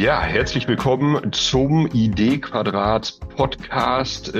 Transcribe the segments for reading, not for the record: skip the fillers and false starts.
Ja, herzlich willkommen zum Idee-Quadrat Podcast,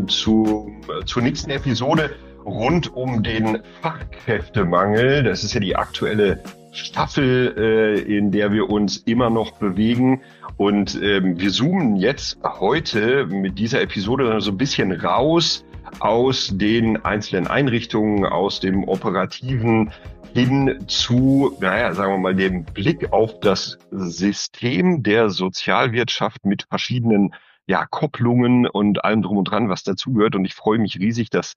zur nächsten Episode rund um den Fachkräftemangel. Das ist ja die aktuelle Staffel, in der wir uns immer noch bewegen. Und wir zoomen jetzt heute mit dieser Episode so ein bisschen raus aus den einzelnen Einrichtungen, aus dem Operativen hin zu, sagen wir mal, dem Blick auf das System der Sozialwirtschaft mit verschiedenen, Kopplungen und allem drum und dran, was dazugehört. Und ich freue mich riesig, dass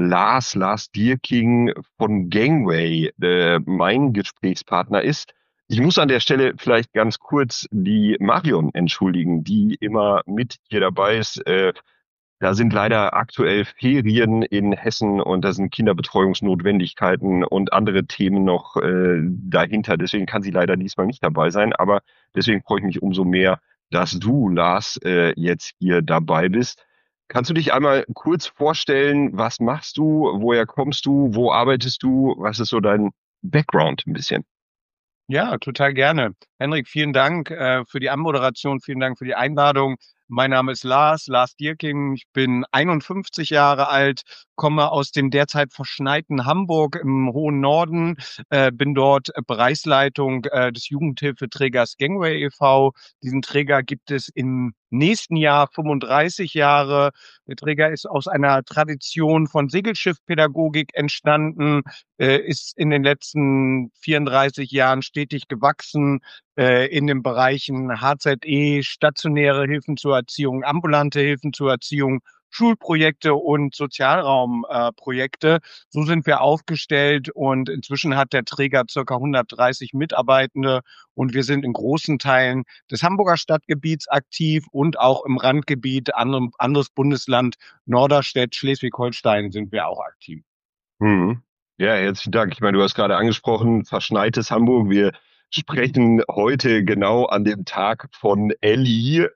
Lars Dierking von Gangway mein Gesprächspartner ist. Ich muss an der Stelle vielleicht ganz kurz die Marion entschuldigen, die immer mit hier dabei ist. Da sind leider aktuell Ferien in Hessen und da sind Kinderbetreuungsnotwendigkeiten und andere Themen noch dahinter. Deswegen kann sie leider diesmal nicht dabei sein. Aber deswegen freue ich mich umso mehr, dass du, Lars, jetzt hier dabei bist. Kannst du dich einmal kurz vorstellen, was machst du, woher kommst du, wo arbeitest du, was ist so dein Background ein bisschen? Ja, total gerne. Henrik, vielen Dank für die Anmoderation, vielen Dank für die Einladung. Mein Name ist Lars Dierking. Ich bin 51 Jahre alt, komme aus dem derzeit verschneiten Hamburg im hohen Norden, bin dort Bereichsleitung des Jugendhilfeträgers Gangway e.V. Diesen Träger gibt es im nächsten Jahr 35 Jahre. Der Träger ist aus einer Tradition von Segelschiffpädagogik entstanden, ist in den letzten 34 Jahren stetig gewachsen, in den Bereichen HZE, stationäre Hilfen zur Erziehung, ambulante Hilfen zur Erziehung, Schulprojekte und Sozialraumprojekte. So sind wir aufgestellt und inzwischen hat der Träger circa 130 Mitarbeitende und wir sind in großen Teilen des Hamburger Stadtgebiets aktiv und auch im Randgebiet, anderes Bundesland, Norderstedt, Schleswig-Holstein sind wir auch aktiv. Mhm. Ja, herzlichen Dank. Ich meine, du hast gerade angesprochen, verschneites Hamburg. Wir sprechen heute genau an dem Tag von Elli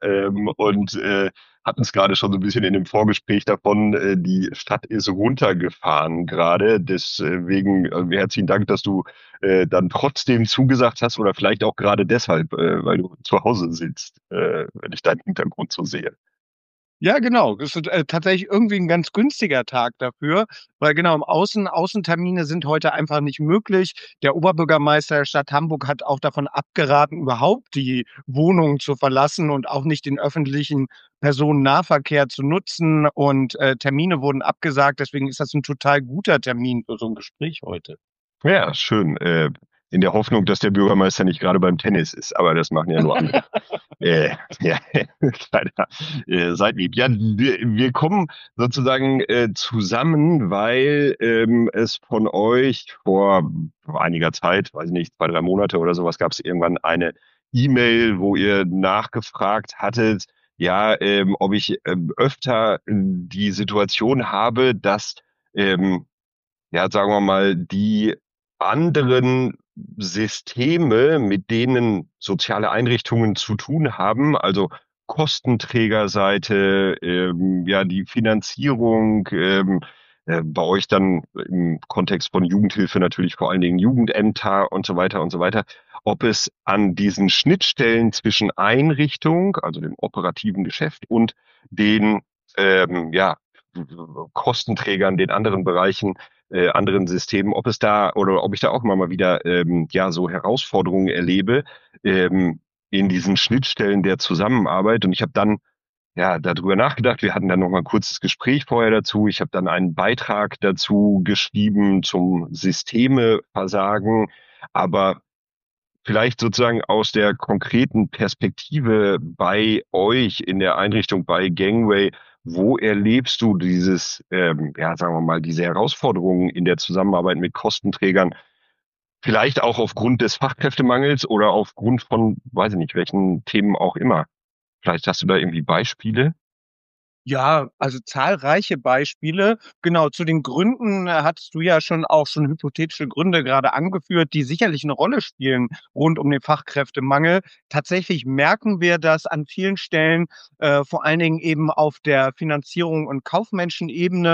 und hatten es gerade schon so ein bisschen in dem Vorgespräch davon. Die Stadt ist runtergefahren gerade. Deswegen herzlichen Dank, dass du dann trotzdem zugesagt hast oder vielleicht auch gerade deshalb, weil du zu Hause sitzt, wenn ich deinen Hintergrund so sehe. Ja, genau. Das ist tatsächlich irgendwie ein ganz günstiger Tag dafür, weil genau im Außentermine sind heute einfach nicht möglich. Der Oberbürgermeister der Stadt Hamburg hat auch davon abgeraten, überhaupt die Wohnung zu verlassen und auch nicht den öffentlichen Personennahverkehr zu nutzen und Termine wurden abgesagt. Deswegen ist das ein total guter Termin für so ein Gespräch heute. Ja, schön. In der Hoffnung, dass der Bürgermeister nicht gerade beim Tennis ist, aber das machen ja nur andere. Ja, kleiner Seitenhieb. Ja, wir kommen sozusagen zusammen, weil es von euch vor einiger Zeit, weiß ich nicht, 2, 3 Monate oder sowas, gab es irgendwann eine E-Mail, wo ihr nachgefragt hattet, ja, ob ich öfter die Situation habe, dass sagen wir mal, die anderen Systeme, mit denen soziale Einrichtungen zu tun haben, also Kostenträgerseite, die Finanzierung, bei euch dann im Kontext von Jugendhilfe natürlich vor allen Dingen Jugendämter und so weiter, ob es an diesen Schnittstellen zwischen Einrichtung, also dem operativen Geschäft und den Kostenträgern, den anderen Bereichen, anderen Systemen, ob es da oder ob ich da auch immer mal wieder so Herausforderungen erlebe ähm, in diesen Schnittstellen der Zusammenarbeit. Und ich habe dann darüber nachgedacht. Wir hatten dann noch mal ein kurzes Gespräch vorher dazu. Ich habe dann einen Beitrag dazu geschrieben zum Systemeversagen, aber vielleicht sozusagen aus der konkreten Perspektive bei euch in der Einrichtung bei Gangway, wo erlebst du sagen wir mal, diese Herausforderungen in der Zusammenarbeit mit Kostenträgern? Vielleicht auch aufgrund des Fachkräftemangels oder aufgrund von, weiß ich nicht, welchen Themen auch immer. Vielleicht hast du da irgendwie Beispiele? Ja, also zahlreiche Beispiele. Genau, zu den Gründen hattest du ja schon hypothetische Gründe gerade angeführt, die sicherlich eine Rolle spielen rund um den Fachkräftemangel. Tatsächlich merken wir das an vielen Stellen, vor allen Dingen eben auf der Finanzierung und kaufmännischen Ebene.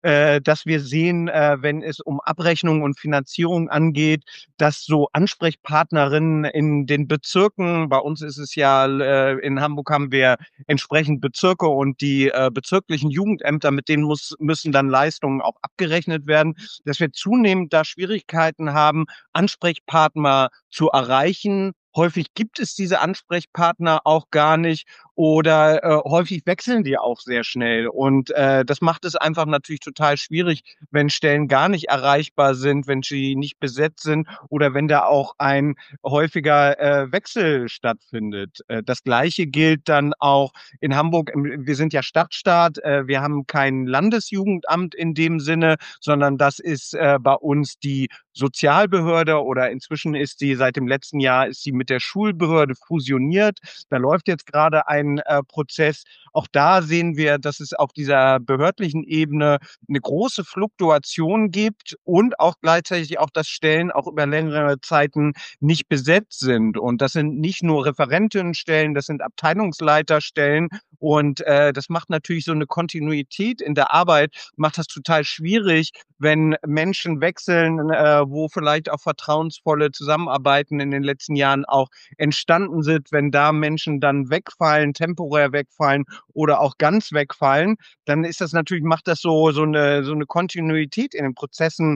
dass wir sehen, wenn es um Abrechnung und Finanzierung angeht, dass so Ansprechpartnerinnen in den Bezirken, bei uns ist es ja, in Hamburg haben wir entsprechend Bezirke und die bezirklichen Jugendämter, mit denen müssen dann Leistungen auch abgerechnet werden, dass wir zunehmend da Schwierigkeiten haben, Ansprechpartner zu erreichen. Häufig gibt es diese Ansprechpartner auch gar nicht oder häufig wechseln die auch sehr schnell. Und das macht es einfach natürlich total schwierig, wenn Stellen gar nicht erreichbar sind, wenn sie nicht besetzt sind oder wenn da auch ein häufiger Wechsel stattfindet. Das Gleiche gilt dann auch in Hamburg. Wir sind ja Stadtstaat, wir haben kein Landesjugendamt in dem Sinne, sondern das ist bei uns die Sozialbehörde oder inzwischen ist die seit dem letzten Jahr ist sie mit der Schulbehörde fusioniert. Da läuft jetzt gerade ein Prozess. Auch da sehen wir, dass es auf dieser behördlichen Ebene eine große Fluktuation gibt und auch gleichzeitig auch, dass Stellen auch über längere Zeiten nicht besetzt sind. Und das sind nicht nur Referentinnenstellen, das sind Abteilungsleiterstellen. Und das macht natürlich so eine Kontinuität in der Arbeit, macht das total schwierig, wenn Menschen wechseln, wo vielleicht auch vertrauensvolle Zusammenarbeiten in den letzten Jahren auch entstanden sind, wenn da Menschen dann wegfallen, temporär wegfallen oder auch ganz wegfallen, dann ist das natürlich, macht das so eine Kontinuität in den Prozessen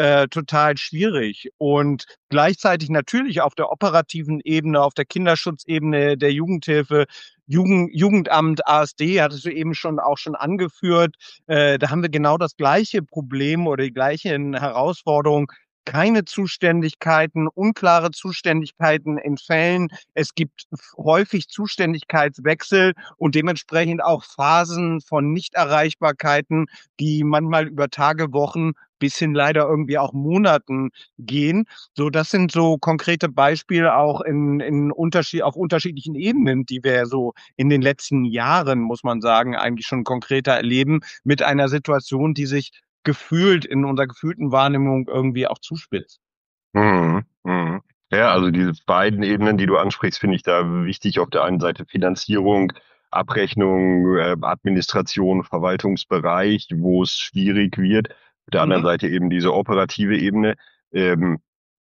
total schwierig. Und gleichzeitig natürlich auf der operativen Ebene, auf der Kinderschutzebene, der Jugendhilfe, Jugendamt, ASD, hattest du eben schon angeführt, da haben wir genau das gleiche Problem oder die gleichen Herausforderungen. Keine Zuständigkeiten, unklare Zuständigkeiten in Fällen. Es gibt häufig Zuständigkeitswechsel und dementsprechend auch Phasen von Nichterreichbarkeiten, die manchmal über Tage, Wochen bis hin leider irgendwie auch Monaten gehen. So, das sind so konkrete Beispiele auch auf unterschiedlichen Ebenen, die wir so in den letzten Jahren, muss man sagen, eigentlich schon konkreter erleben, mit einer Situation, die sich gefühlt in unserer gefühlten Wahrnehmung irgendwie auch zuspitzt. Mhm. Mhm. Ja, also diese beiden Ebenen, die du ansprichst, finde ich da wichtig. Auf der einen Seite Finanzierung, Abrechnung, Administration, Verwaltungsbereich, wo es schwierig wird. Auf der anderen Mhm. Seite eben diese operative Ebene. Ähm,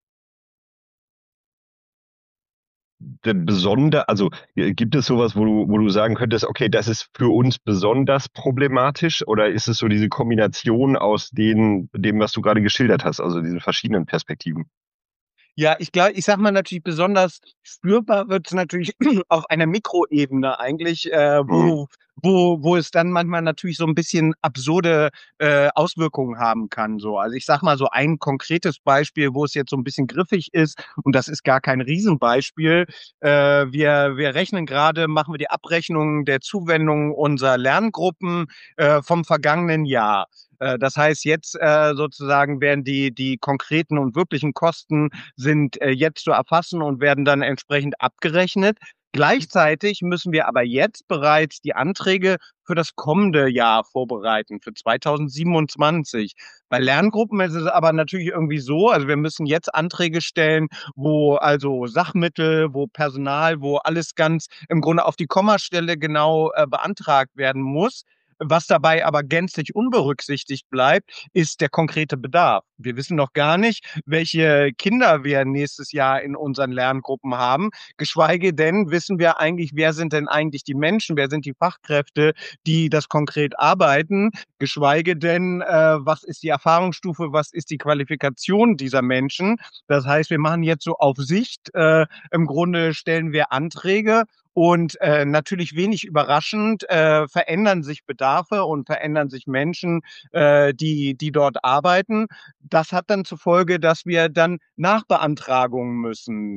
also gibt es sowas, wo du sagen könntest, okay, das ist für uns besonders problematisch, oder ist es so diese Kombination aus dem, was du gerade geschildert hast, also diesen verschiedenen Perspektiven? Ja, ich glaube, ich sage mal natürlich besonders spürbar wird es natürlich auf einer Mikroebene eigentlich, Mhm. wo es dann manchmal natürlich so ein bisschen absurde Auswirkungen haben kann. So, also ich sage mal so ein konkretes Beispiel, wo es jetzt so ein bisschen griffig ist, und das ist gar kein Riesenbeispiel. Wir rechnen gerade, machen wir die Abrechnung der Zuwendung unserer Lerngruppen vom vergangenen Jahr. Das heißt, jetzt sozusagen werden die konkreten und wirklichen Kosten sind jetzt zu erfassen und werden dann entsprechend abgerechnet. Gleichzeitig müssen wir aber jetzt bereits die Anträge für das kommende Jahr vorbereiten, für 2027. Bei Lerngruppen ist es aber natürlich irgendwie so, also wir müssen jetzt Anträge stellen, wo also Sachmittel, wo Personal, wo alles ganz im Grunde auf die Kommastelle genau beantragt werden muss. Was dabei aber gänzlich unberücksichtigt bleibt, ist der konkrete Bedarf. Wir wissen noch gar nicht, welche Kinder wir nächstes Jahr in unseren Lerngruppen haben. Geschweige denn wissen wir eigentlich, wer sind denn eigentlich die Menschen, wer sind die Fachkräfte, die das konkret arbeiten. Geschweige denn, was ist die Erfahrungsstufe, was ist die Qualifikation dieser Menschen. Das heißt, wir machen jetzt so auf Sicht, im Grunde stellen wir Anträge und natürlich wenig überraschend verändern sich Bedarfe und verändern sich Menschen, die dort arbeiten. Das hat dann zur Folge, dass wir dann Nachbeantragungen müssen,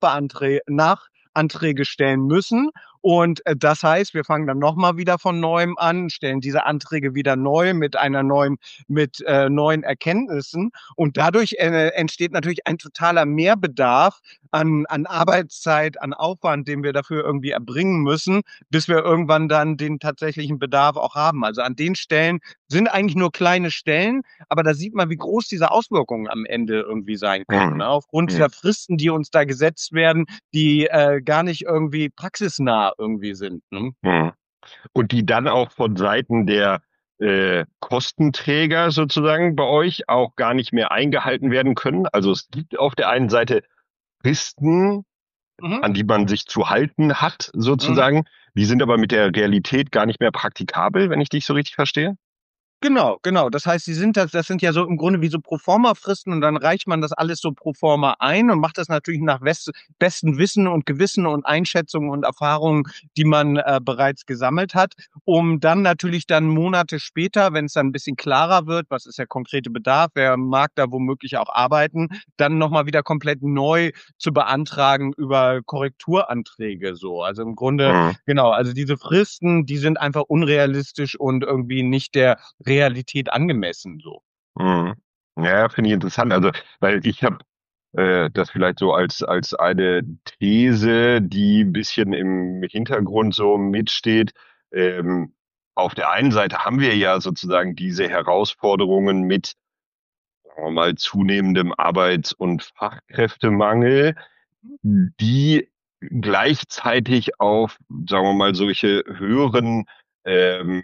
Nachanträge stellen müssen. Und das heißt, wir fangen dann nochmal wieder von neuem an, stellen diese Anträge wieder neu mit neuen Erkenntnissen. Und dadurch entsteht natürlich ein totaler Mehrbedarf an Arbeitszeit, an Aufwand, den wir dafür irgendwie erbringen müssen, bis wir irgendwann dann den tatsächlichen Bedarf auch haben. Also an den Stellen sind eigentlich nur kleine Stellen, aber da sieht man, wie groß diese Auswirkungen am Ende irgendwie sein können. Mhm. Ne? Aufgrund Mhm. dieser Fristen, die uns da gesetzt werden, die gar nicht irgendwie praxisnah irgendwie sind. Ne? Mhm. Und die dann auch von Seiten der Kostenträger sozusagen bei euch auch gar nicht mehr eingehalten werden können. Also es gibt auf der einen Seite Fristen, Mhm. an die man sich zu halten hat, Mhm. sozusagen. Die sind aber mit der Realität gar nicht mehr praktikabel, wenn ich dich so richtig verstehe. Genau, genau. Das heißt, das sind ja so im Grunde wie so Proforma-Fristen und dann reicht man das alles so pro forma ein und macht das natürlich nach bestem Wissen und Gewissen und Einschätzungen und Erfahrungen, die man bereits gesammelt hat, um dann natürlich dann Monate später, wenn es dann ein bisschen klarer wird, was ist der konkrete Bedarf, wer mag da womöglich auch arbeiten, dann nochmal wieder komplett neu zu beantragen über Korrekturanträge so. Also im Grunde, Mhm. genau, also diese Fristen, die sind einfach unrealistisch und irgendwie nicht der Realität angemessen so. Mhm. Ja, finde ich interessant. Also, weil ich habe das vielleicht so als eine These, die ein bisschen im Hintergrund so mitsteht. Ähm, auf der einen Seite haben wir ja sozusagen diese Herausforderungen mit, sagen wir mal, zunehmendem Arbeits- und Fachkräftemangel, die gleichzeitig auf, sagen wir mal, solche höheren ähm,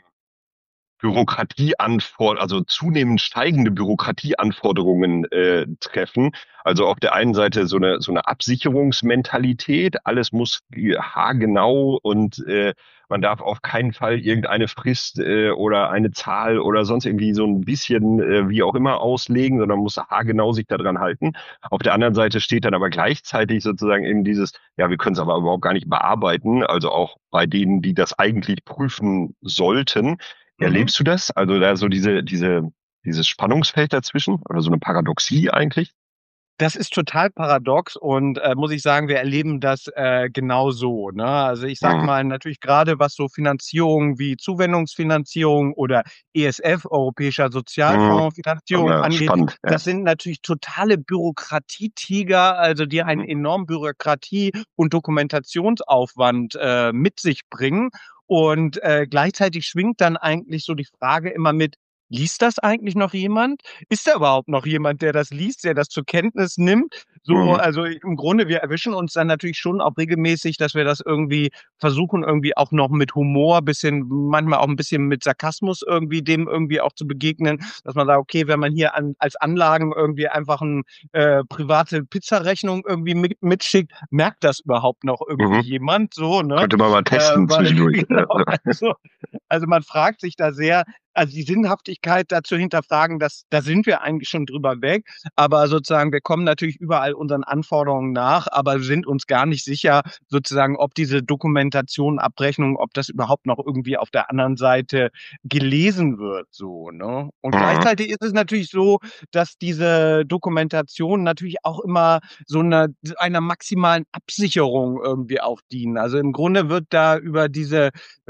also zunehmend steigende Bürokratieanforderungen treffen. Also auf der einen Seite so eine Absicherungsmentalität, alles muss haargenau und man darf auf keinen Fall irgendeine Frist oder eine Zahl oder sonst irgendwie so ein bisschen wie auch immer auslegen, sondern muss haargenau sich daran halten. Auf der anderen Seite steht dann aber gleichzeitig sozusagen eben dieses, ja, wir können es aber überhaupt gar nicht bearbeiten, also auch bei denen, die das eigentlich prüfen sollten. Mhm. Erlebst du das? Also da so dieses Spannungsfeld dazwischen oder so eine Paradoxie eigentlich? Das ist total paradox und muss ich sagen, wir erleben das genau so. Ne? Also ich sag Mhm. mal natürlich gerade was so Finanzierung wie Zuwendungsfinanzierung oder ESF, Europäischer Mhm. Sozialfonds-Finanzierung Ja, angeht, spannend, ja. das sind natürlich totale Bürokratietiger, also die einen Mhm. enormen Bürokratie- und Dokumentationsaufwand mit sich bringen. Und gleichzeitig schwingt dann eigentlich so die Frage immer mit, liest das eigentlich noch jemand? Ist da überhaupt noch jemand, der das liest, der das zur Kenntnis nimmt? So, Mhm. also im Grunde, wir erwischen uns dann natürlich schon auch regelmäßig, dass wir das irgendwie versuchen, irgendwie auch noch mit Humor, bisschen, manchmal auch ein bisschen mit Sarkasmus irgendwie dem irgendwie auch zu begegnen, dass man sagt, okay, wenn man hier als Anlagen irgendwie einfach eine private Pizzarechnung irgendwie mitschickt, merkt das überhaupt noch irgendwie Mhm. jemand so, ne? Könnte man mal testen Weil, zwischendurch. genau, also man fragt sich da sehr, also die Sinnhaftigkeit da zu hinterfragen, da sind wir eigentlich schon drüber weg. Aber sozusagen, wir kommen natürlich überall unseren Anforderungen nach, aber sind uns gar nicht sicher, sozusagen, ob diese Dokumentation, Abrechnung, ob das überhaupt noch irgendwie auf der anderen Seite gelesen wird, so, ne? Und Mhm. gleichzeitig ist es natürlich so, dass diese Dokumentation natürlich auch immer so einer maximalen Absicherung irgendwie auch dienen. Also im Grunde wird da über diese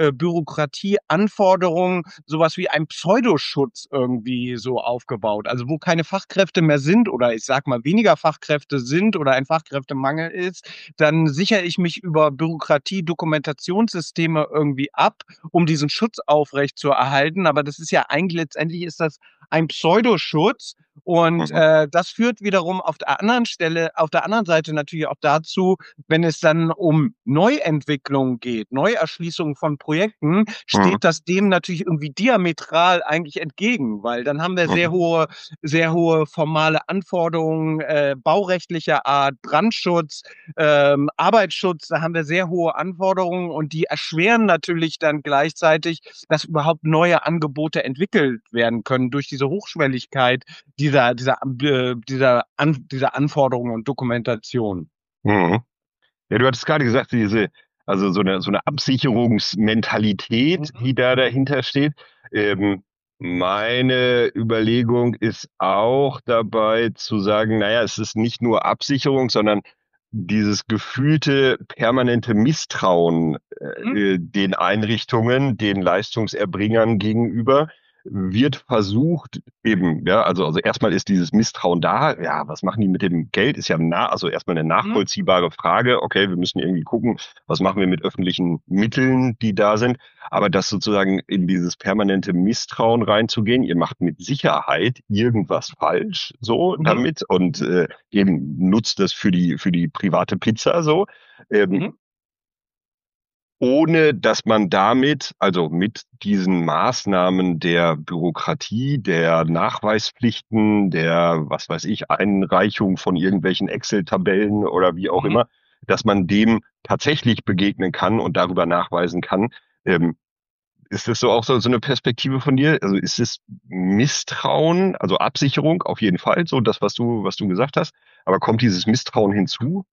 Bürokratieanforderungen sowas wie ein Pseudoschutz irgendwie so aufgebaut. Also wo keine Fachkräfte mehr sind oder ich sag mal weniger Fachkräfte sind oder ein Fachkräftemangel ist, dann sichere ich mich über Bürokratie, Dokumentationssysteme irgendwie ab, um diesen Schutz aufrecht zu erhalten. Aber das ist ja eigentlich letztendlich ist das ein Pseudoschutz. Und Mhm. das führt wiederum auf der anderen Stelle, auf der anderen Seite natürlich auch dazu, wenn es dann um Neuentwicklung geht, Neuerschließung von Projekten, Mhm. steht das dem natürlich irgendwie diametral eigentlich entgegen, weil dann haben wir Mhm. sehr hohe formale Anforderungen, baurechtlicher Art, Brandschutz, Arbeitsschutz, da haben wir sehr hohe Anforderungen und die erschweren natürlich dann gleichzeitig, dass überhaupt neue Angebote entwickelt werden können durch diese Hochschwelligkeit dieser Anforderungen und Dokumentation. Mhm. Ja, du hattest gerade gesagt, also so eine Absicherungsmentalität, Mhm. die da dahinter steht. Ähm, meine Überlegung ist auch dabei zu sagen, naja, es ist nicht nur Absicherung, sondern dieses gefühlte permanente Misstrauen Mhm. den Einrichtungen, den Leistungserbringern gegenüber wird versucht, eben, ja, also erstmal ist dieses Misstrauen da, ja, was machen die mit dem Geld, ist ja also erstmal eine Mhm. nachvollziehbare Frage, okay, wir müssen irgendwie gucken, was machen wir mit öffentlichen Mitteln, die da sind, aber das sozusagen in dieses permanente Misstrauen reinzugehen, ihr macht mit Sicherheit irgendwas falsch, so Mhm. damit und eben nutzt das für die private Pizza, so, ähm, Mhm. ohne dass man damit, also mit diesen Maßnahmen der Bürokratie, der Nachweispflichten, der, was weiß ich, Einreichung von irgendwelchen Excel-Tabellen oder wie auch Mhm. immer, dass man dem tatsächlich begegnen kann und darüber nachweisen kann. Ähm, Ist das so auch so eine Perspektive von dir? Also ist es Misstrauen, also Absicherung auf jeden Fall, so das, was du gesagt hast, aber kommt dieses Misstrauen hinzu?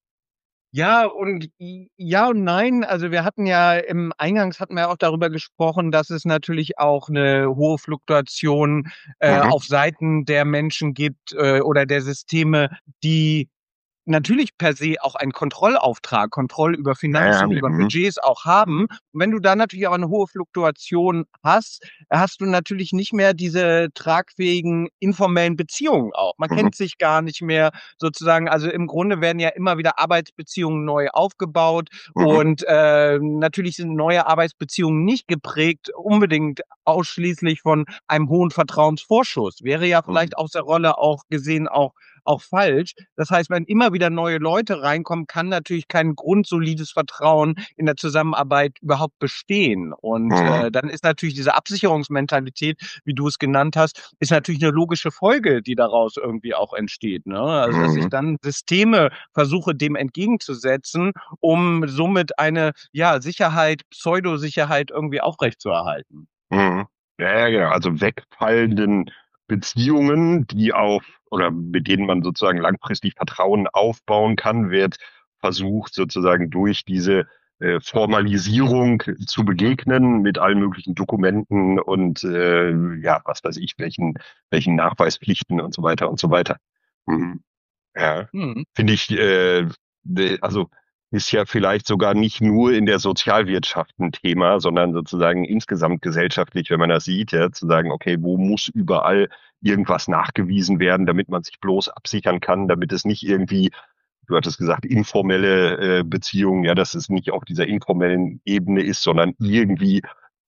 Ja und nein. Also wir hatten ja eingangs hatten wir auch darüber gesprochen, dass es natürlich auch eine hohe Fluktuation Mhm. auf Seiten der Menschen gibt oder der Systeme, die natürlich per se auch einen Kontrollauftrag, Kontrolle über Ja, ja, Finanzen, haben die. über Mhm. Budgets auch haben. Und wenn du da natürlich aber eine hohe Fluktuation hast, hast du natürlich nicht mehr diese tragfähigen informellen Beziehungen auch. Man Mhm. kennt sich gar nicht mehr sozusagen. Also im Grunde werden ja immer wieder Arbeitsbeziehungen neu aufgebaut Mhm. und natürlich sind neue Arbeitsbeziehungen nicht geprägt unbedingt ausschließlich von einem hohen Vertrauensvorschuss. Wäre ja Mhm. vielleicht aus der Rolle auch gesehen auch falsch. Das heißt, wenn immer wieder neue Leute reinkommen, kann natürlich kein grundsolides Vertrauen in der Zusammenarbeit überhaupt bestehen. Und Mhm. dann ist natürlich diese Absicherungsmentalität, wie du es genannt hast, ist natürlich eine logische Folge, die daraus irgendwie auch entsteht. Ne? Also dass ich Mhm. dann Systeme versuche, dem entgegenzusetzen, um somit eine ja, Sicherheit, Pseudosicherheit irgendwie aufrechtzuerhalten. Mhm. Ja, ja, genau. Also wegfallenden Beziehungen, die auf oder mit denen man sozusagen langfristig Vertrauen aufbauen kann, wird versucht sozusagen durch diese Formalisierung zu begegnen mit allen möglichen Dokumenten und ja, was weiß ich, welchen Nachweispflichten und so weiter und so weiter. Mhm. Ja, Mhm. finde ich, also ist ja vielleicht sogar nicht nur in der Sozialwirtschaft ein Thema, sondern sozusagen insgesamt gesellschaftlich, wenn man das sieht, ja, zu sagen, okay, wo muss überall irgendwas nachgewiesen werden, damit man sich bloß absichern kann, damit es nicht irgendwie, du hattest gesagt, informelle Beziehungen, ja, dass es nicht auf dieser informellen Ebene ist, sondern irgendwie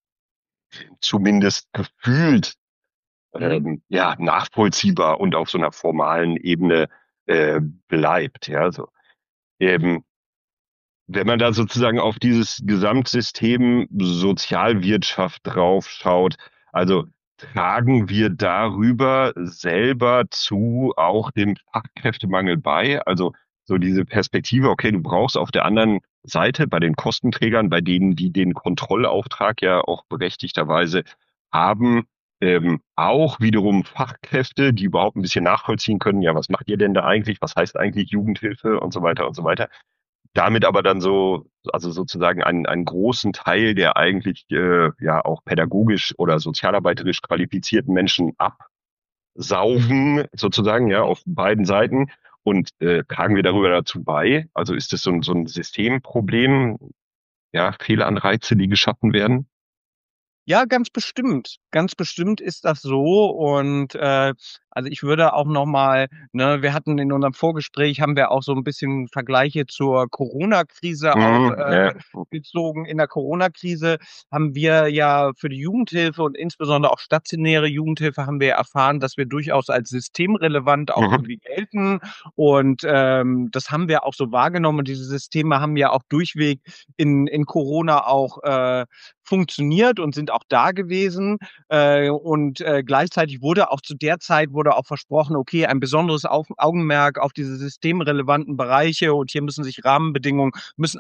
zumindest gefühlt Mhm. ja, nachvollziehbar und auf so einer formalen Ebene äh, bleibt. Ja, so. Ähm, Wenn man da sozusagen auf dieses Gesamtsystem Sozialwirtschaft draufschaut, also tragen wir darüber selber zu auch dem Fachkräftemangel bei? Also so diese Perspektive, okay, du brauchst auf der anderen Seite bei den Kostenträgern, bei denen, die den Kontrollauftrag ja auch berechtigterweise haben, auch wiederum Fachkräfte, die überhaupt ein bisschen nachvollziehen können, ja, was macht ihr denn da eigentlich? Was heißt eigentlich Jugendhilfe und so weiter und so weiter. Damit aber dann so, also sozusagen einen großen Teil der eigentlich ja auch pädagogisch oder sozialarbeiterisch qualifizierten Menschen absaugen, sozusagen, ja, auf beiden Seiten. Und tragen wir darüber dazu bei? Also ist das so ein Systemproblem, ja, Fehlanreize, die geschaffen werden? Ja, ganz bestimmt. Ganz bestimmt ist das so. Und also ich würde auch noch mal, ne, wir hatten in unserem Vorgespräch haben wir auch so ein bisschen Vergleiche zur Corona-Krise auch Mhm, ja. gezogen. In der Corona-Krise haben wir ja für die Jugendhilfe und insbesondere auch stationäre Jugendhilfe haben wir erfahren, dass wir durchaus als systemrelevant auch Mhm, irgendwie gelten. Und das haben wir auch so wahrgenommen. Und diese Systeme haben ja auch durchweg in Corona auch funktioniert und sind auch da gewesen. Und gleichzeitig wurde auch zu der Zeit wurde auch versprochen, okay, ein besonderes Augenmerk auf diese systemrelevanten Bereiche und hier müssen sich Rahmenbedingungen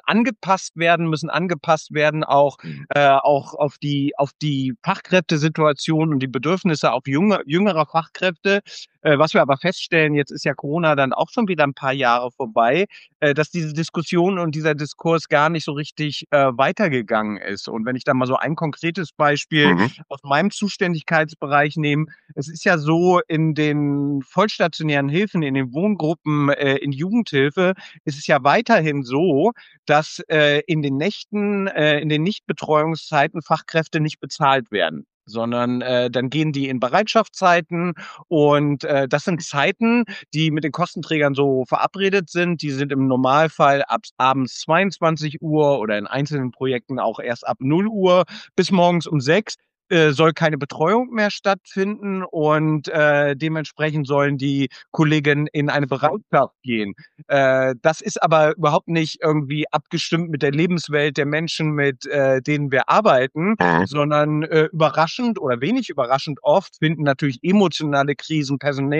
müssen angepasst werden auch auf die Fachkräftesituation und die Bedürfnisse auch jüngerer Fachkräfte. Was wir aber feststellen, jetzt ist ja Corona dann auch schon wieder ein paar Jahre vorbei, dass diese Diskussion und dieser Diskurs gar nicht so richtig weitergegangen ist. Und wenn ich da mal so ein konkretes Beispiel mhm, aus meinem Zuständigkeitsbereich nehme, es ist ja so, in den vollstationären Hilfen, in den Wohngruppen, in Jugendhilfe, ist es ja weiterhin so, dass in den Nächten, in den Nichtbetreuungszeiten Fachkräfte nicht bezahlt werden, sondern dann gehen die in Bereitschaftszeiten und das sind Zeiten, die mit den Kostenträgern so verabredet sind. Die sind im Normalfall ab abends 22 Uhr oder in einzelnen Projekten auch erst ab 0 Uhr bis morgens um 6. soll keine Betreuung mehr stattfinden und dementsprechend sollen die Kolleginnen in eine Bereitschaft gehen. Das ist aber überhaupt nicht irgendwie abgestimmt mit der Lebenswelt der Menschen, mit denen wir arbeiten, Mhm. sondern überraschend oder wenig überraschend oft finden natürlich emotionale Krisen,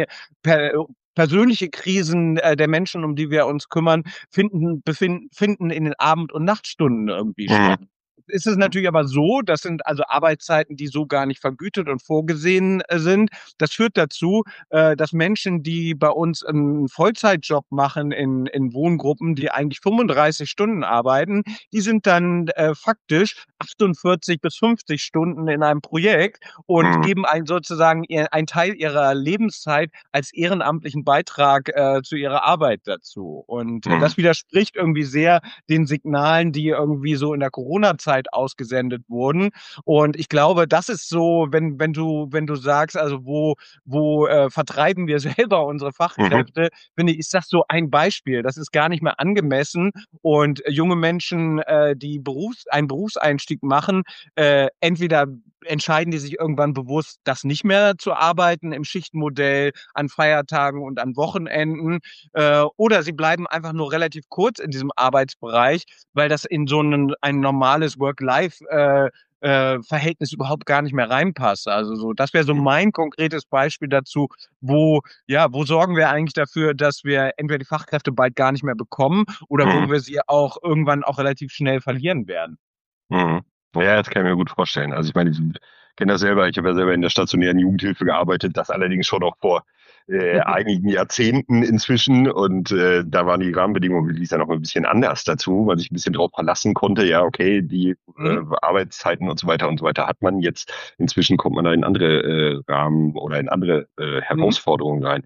persönliche Krisen der Menschen, um die wir uns kümmern, finden in den Abend- und Nachtstunden irgendwie statt. Mhm. Ist es natürlich aber so, das sind also Arbeitszeiten, die so gar nicht vergütet und vorgesehen sind. Das führt dazu, dass Menschen, die bei uns einen Vollzeitjob machen in Wohngruppen, die eigentlich 35 Stunden arbeiten, die sind dann faktisch 48 bis 50 Stunden in einem Projekt und Mhm. geben einen sozusagen einen Teil ihrer Lebenszeit als ehrenamtlichen Beitrag zu ihrer Arbeit dazu. Und Mhm. das widerspricht irgendwie sehr den Signalen, die irgendwie so in der Corona-Zeit ausgesendet wurden. Und ich glaube, das ist so, wenn du sagst, also wo vertreiben wir selber unsere Mhm. Fachkräfte, finde ich, ist das so ein Beispiel. Das ist gar nicht mehr angemessen. Und junge Menschen, die einen Berufseinstieg machen, entweder entscheiden die sich irgendwann bewusst, das nicht mehr zu arbeiten im Schichtmodell an Feiertagen und an Wochenenden, oder sie bleiben einfach nur relativ kurz in diesem Arbeitsbereich, weil das in so ein normales Work-Life Verhältnis überhaupt gar nicht mehr reinpasst. Also so, das wäre so mein konkretes Beispiel dazu, wo sorgen wir eigentlich dafür, dass wir entweder die Fachkräfte bald gar nicht mehr bekommen oder wo Mhm. wir sie auch irgendwann auch relativ schnell verlieren werden. Mhm. Ja, das kann ich mir gut vorstellen. Also ich meine, ich kenne das selber, ich habe ja selber in der stationären Jugendhilfe gearbeitet, das allerdings schon auch vor einigen Jahrzehnten inzwischen und da waren die Rahmenbedingungen wirklich dann noch ein bisschen anders dazu, weil sich ein bisschen drauf verlassen konnte, ja, okay, die Mhm. Arbeitszeiten und so weiter hat man jetzt. Inzwischen kommt man da in andere Rahmen oder in andere Mhm. Herausforderungen rein.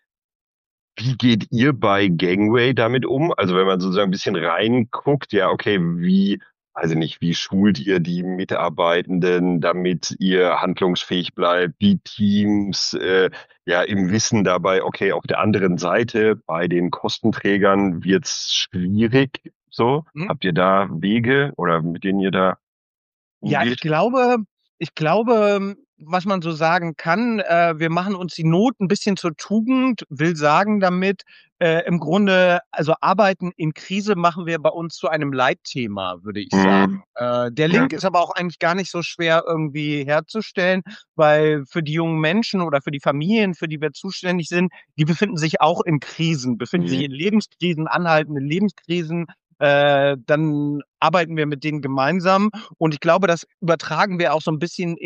Wie geht ihr bei Gangway damit um? Also wenn man sozusagen ein bisschen reinguckt, ja, okay, also nicht, wie schult ihr die Mitarbeitenden, damit ihr handlungsfähig bleibt, die Teams, ja, im Wissen dabei, okay, auf der anderen Seite bei den Kostenträgern wird's schwierig, so. Mhm. Habt ihr da Wege oder mit denen ihr da Ja, umgeht? ich glaube, was man so sagen kann, wir machen uns die Not ein bisschen zur Tugend, will sagen damit, im Grunde, also Arbeiten in Krise machen wir bei uns zu einem Leitthema, würde ich sagen. Mhm. Der Ja. Link ist aber auch eigentlich gar nicht so schwer irgendwie herzustellen, weil für die jungen Menschen oder für die Familien, für die wir zuständig sind, die befinden sich auch in Krisen, befinden sich Mhm. in Lebenskrisen, anhaltenden Lebenskrisen. Dann arbeiten wir mit denen gemeinsam. Und ich glaube, das übertragen wir auch so ein bisschen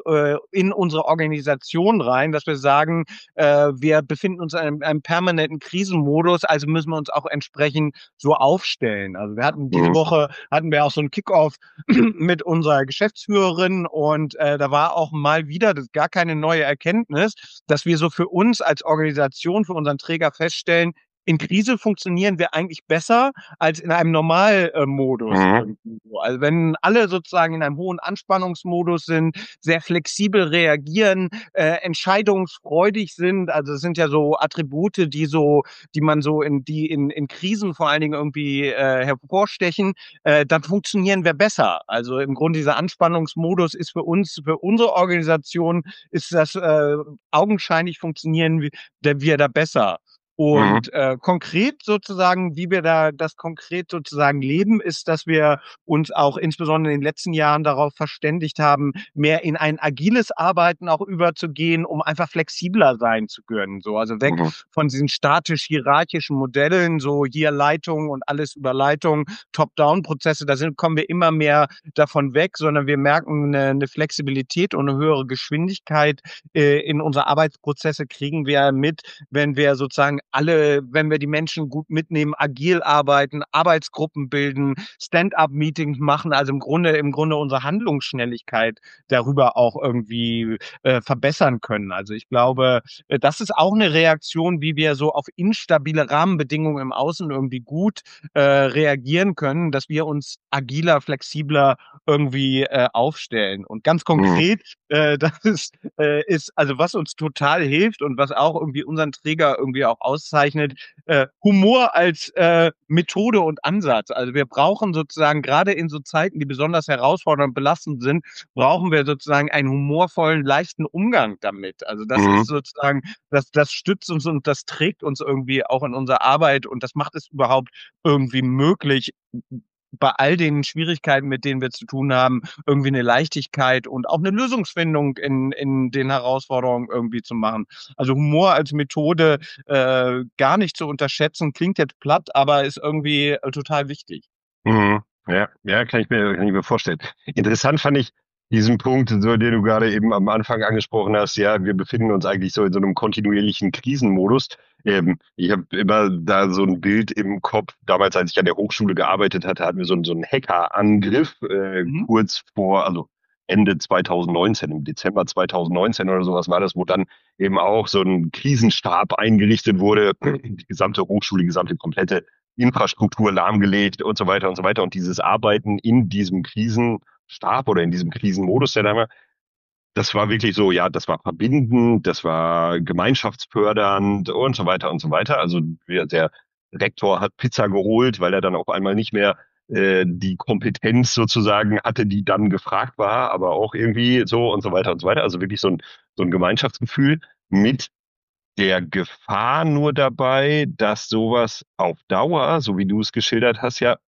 in unsere Organisation rein, dass wir sagen, wir befinden uns in einem permanenten Krisenmodus, also müssen wir uns auch entsprechend so aufstellen. Also wir hatten diese Mhm. Woche hatten wir auch so 'n Kick-off mit unserer Geschäftsführerin und da war auch mal wieder, das ist gar keine neue Erkenntnis, dass wir so für uns als Organisation, für unseren Träger feststellen, in Krise funktionieren wir eigentlich besser als in einem Normalmodus Mhm. irgendwie so. Also, wenn alle sozusagen in einem hohen Anspannungsmodus sind, sehr flexibel reagieren, entscheidungsfreudig sind, also, das sind ja so Attribute, die man so in Krisen vor allen Dingen irgendwie hervorstechen, dann funktionieren wir besser. Also, im Grunde dieser Anspannungsmodus ist für unsere Organisation ist das augenscheinlich funktionieren wir da besser. Mhm. Und konkret sozusagen, wie wir da das konkret sozusagen leben, ist, dass wir uns auch insbesondere in den letzten Jahren darauf verständigt haben, mehr in ein agiles Arbeiten auch überzugehen, um einfach flexibler sein zu können. So, also weg Mhm. von diesen statisch-hierarchischen Modellen, so hier Leitung und alles über Leitung, Top-Down-Prozesse, kommen wir immer mehr davon weg, sondern wir merken eine Flexibilität und eine höhere Geschwindigkeit in unsere Arbeitsprozesse kriegen wir mit, wenn wir die Menschen gut mitnehmen, agil arbeiten, Arbeitsgruppen bilden, Stand-up-Meetings machen, also im Grunde unsere Handlungsschnelligkeit darüber auch irgendwie verbessern können. Also ich glaube, das ist auch eine Reaktion, wie wir so auf instabile Rahmenbedingungen im Außen irgendwie gut reagieren können, dass wir uns agiler, flexibler irgendwie aufstellen. Und ganz Mhm. konkret, ist also was uns total hilft und was auch irgendwie unseren Träger irgendwie auch auszeichnet, Humor als Methode und Ansatz. Also wir brauchen sozusagen gerade in so Zeiten, die besonders herausfordernd und belastend sind, brauchen wir sozusagen einen humorvollen, leichten Umgang damit. Also das ist Mhm. sozusagen, das stützt uns und das trägt uns irgendwie auch in unserer Arbeit und das macht es überhaupt irgendwie möglich, bei all den Schwierigkeiten, mit denen wir zu tun haben, irgendwie eine Leichtigkeit und auch eine Lösungsfindung in den Herausforderungen irgendwie zu machen. Also Humor als Methode gar nicht zu unterschätzen, klingt jetzt platt, aber ist irgendwie total wichtig. Mhm. Ja, ja, kann ich mir vorstellen. Interessant fand ich diesen Punkt, so, den du gerade eben am Anfang angesprochen hast. Ja, wir befinden uns eigentlich so in so einem kontinuierlichen Krisenmodus. Ich habe immer da so ein Bild im Kopf. Damals, als ich an der Hochschule gearbeitet hatte, hatten wir so einen Hackerangriff, Mhm. kurz vor, also Ende 2019, im Dezember 2019 oder sowas war das, wo dann eben auch so ein Krisenstab eingerichtet wurde. Die gesamte Hochschule, die gesamte komplette Infrastruktur lahmgelegt und so weiter und so weiter. Und dieses Arbeiten in diesem Krisenstab oder in diesem Krisenmodus, der da war, das war wirklich so, ja, das war verbindend, das war gemeinschaftsfördernd und so weiter und so weiter. Also der Rektor hat Pizza geholt, weil er dann auf einmal nicht mehr die Kompetenz sozusagen hatte, die dann gefragt war, aber auch irgendwie so und so weiter und so weiter. Also wirklich so ein Gemeinschaftsgefühl mit der Gefahr nur dabei, dass sowas auf Dauer, so wie du es geschildert hast, ja,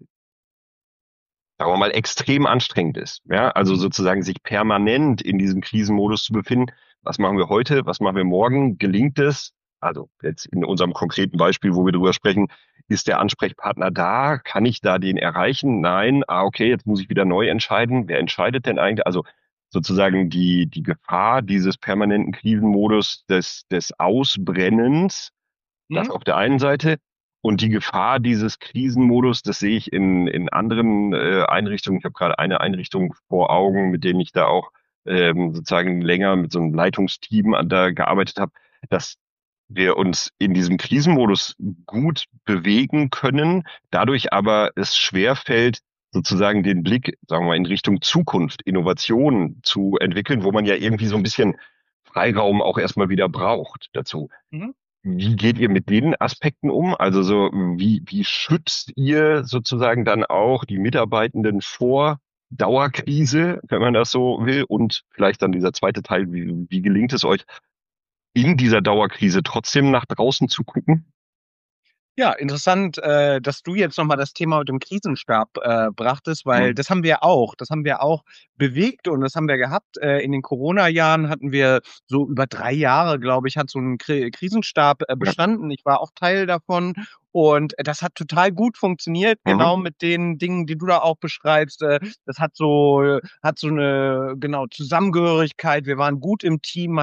sagen wir mal, extrem anstrengend ist. Ja, also sozusagen sich permanent in diesem Krisenmodus zu befinden. Was machen wir heute? Was machen wir morgen? Gelingt es? Also jetzt in unserem konkreten Beispiel, wo wir drüber sprechen, ist der Ansprechpartner da? Kann ich da den erreichen? Nein. Ah, okay, jetzt muss ich wieder neu entscheiden. Wer entscheidet denn eigentlich? Also sozusagen die Gefahr dieses permanenten Krisenmodus des Ausbrennens, das Mhm. auf der einen Seite. Und die Gefahr dieses Krisenmodus, das sehe ich in anderen Einrichtungen. Ich habe gerade eine Einrichtung vor Augen, mit denen ich da auch sozusagen länger mit so einem Leitungsteam da gearbeitet habe, dass wir uns in diesem Krisenmodus gut bewegen können, dadurch aber es schwerfällt, sozusagen den Blick, sagen wir mal, in Richtung Zukunft, Innovation zu entwickeln, wo man ja irgendwie so ein bisschen Freiraum auch erstmal wieder braucht dazu. Mhm. Wie geht ihr mit den Aspekten um? Also so, wie schützt ihr sozusagen dann auch die Mitarbeitenden vor Dauerkrise, wenn man das so will? Und vielleicht dann dieser zweite Teil, wie gelingt es euch, in dieser Dauerkrise trotzdem nach draußen zu gucken? Ja, interessant, dass du jetzt nochmal das Thema mit dem Krisenstab brachtest, weil Mhm. das haben wir auch. Das haben wir auch bewegt und das haben wir gehabt. In den Corona-Jahren hatten wir so über 3 Jahre, glaube ich, hat so ein Krisenstab Ja. bestanden. Ich war auch Teil davon und das hat total gut funktioniert, Mhm. genau mit den Dingen, die du da auch beschreibst. Das hat so eine, genau, Zusammengehörigkeit. Wir waren gut im Team,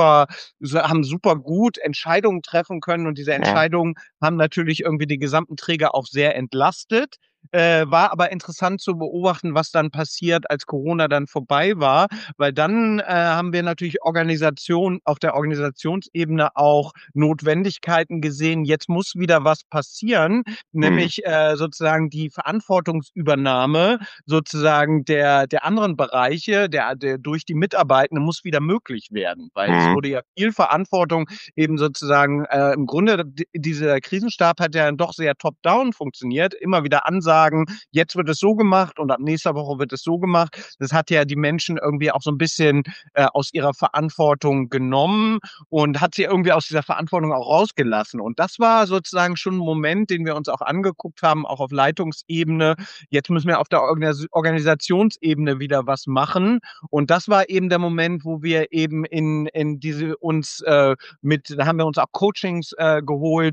haben super gut Entscheidungen treffen können und diese Ja. Entscheidungen haben natürlich irgendwie die gesamten Träger auch sehr entlastet. War aber interessant zu beobachten, was dann passiert, als Corona dann vorbei war, weil dann haben wir natürlich auf der Organisationsebene auch Notwendigkeiten gesehen. Jetzt muss wieder was passieren, Mhm. nämlich sozusagen die Verantwortungsübernahme sozusagen der anderen Bereiche, der durch die Mitarbeitenden muss wieder möglich werden, weil es Mhm. wurde ja viel Verantwortung eben sozusagen im Grunde, dieser Krisenstab hat ja dann doch sehr top-down funktioniert. Immer wieder Ansagen, jetzt wird es so gemacht und ab nächster Woche wird es so gemacht. Das hat ja die Menschen irgendwie auch so ein bisschen aus ihrer Verantwortung genommen und hat sie irgendwie aus dieser Verantwortung auch rausgelassen. Und das war sozusagen schon ein Moment, den wir uns auch angeguckt haben, auch auf Leitungsebene. Jetzt müssen wir auf der Organisationsebene wieder was machen. Und das war eben der Moment, wo wir eben in diese uns da haben wir uns auch Coachings geholt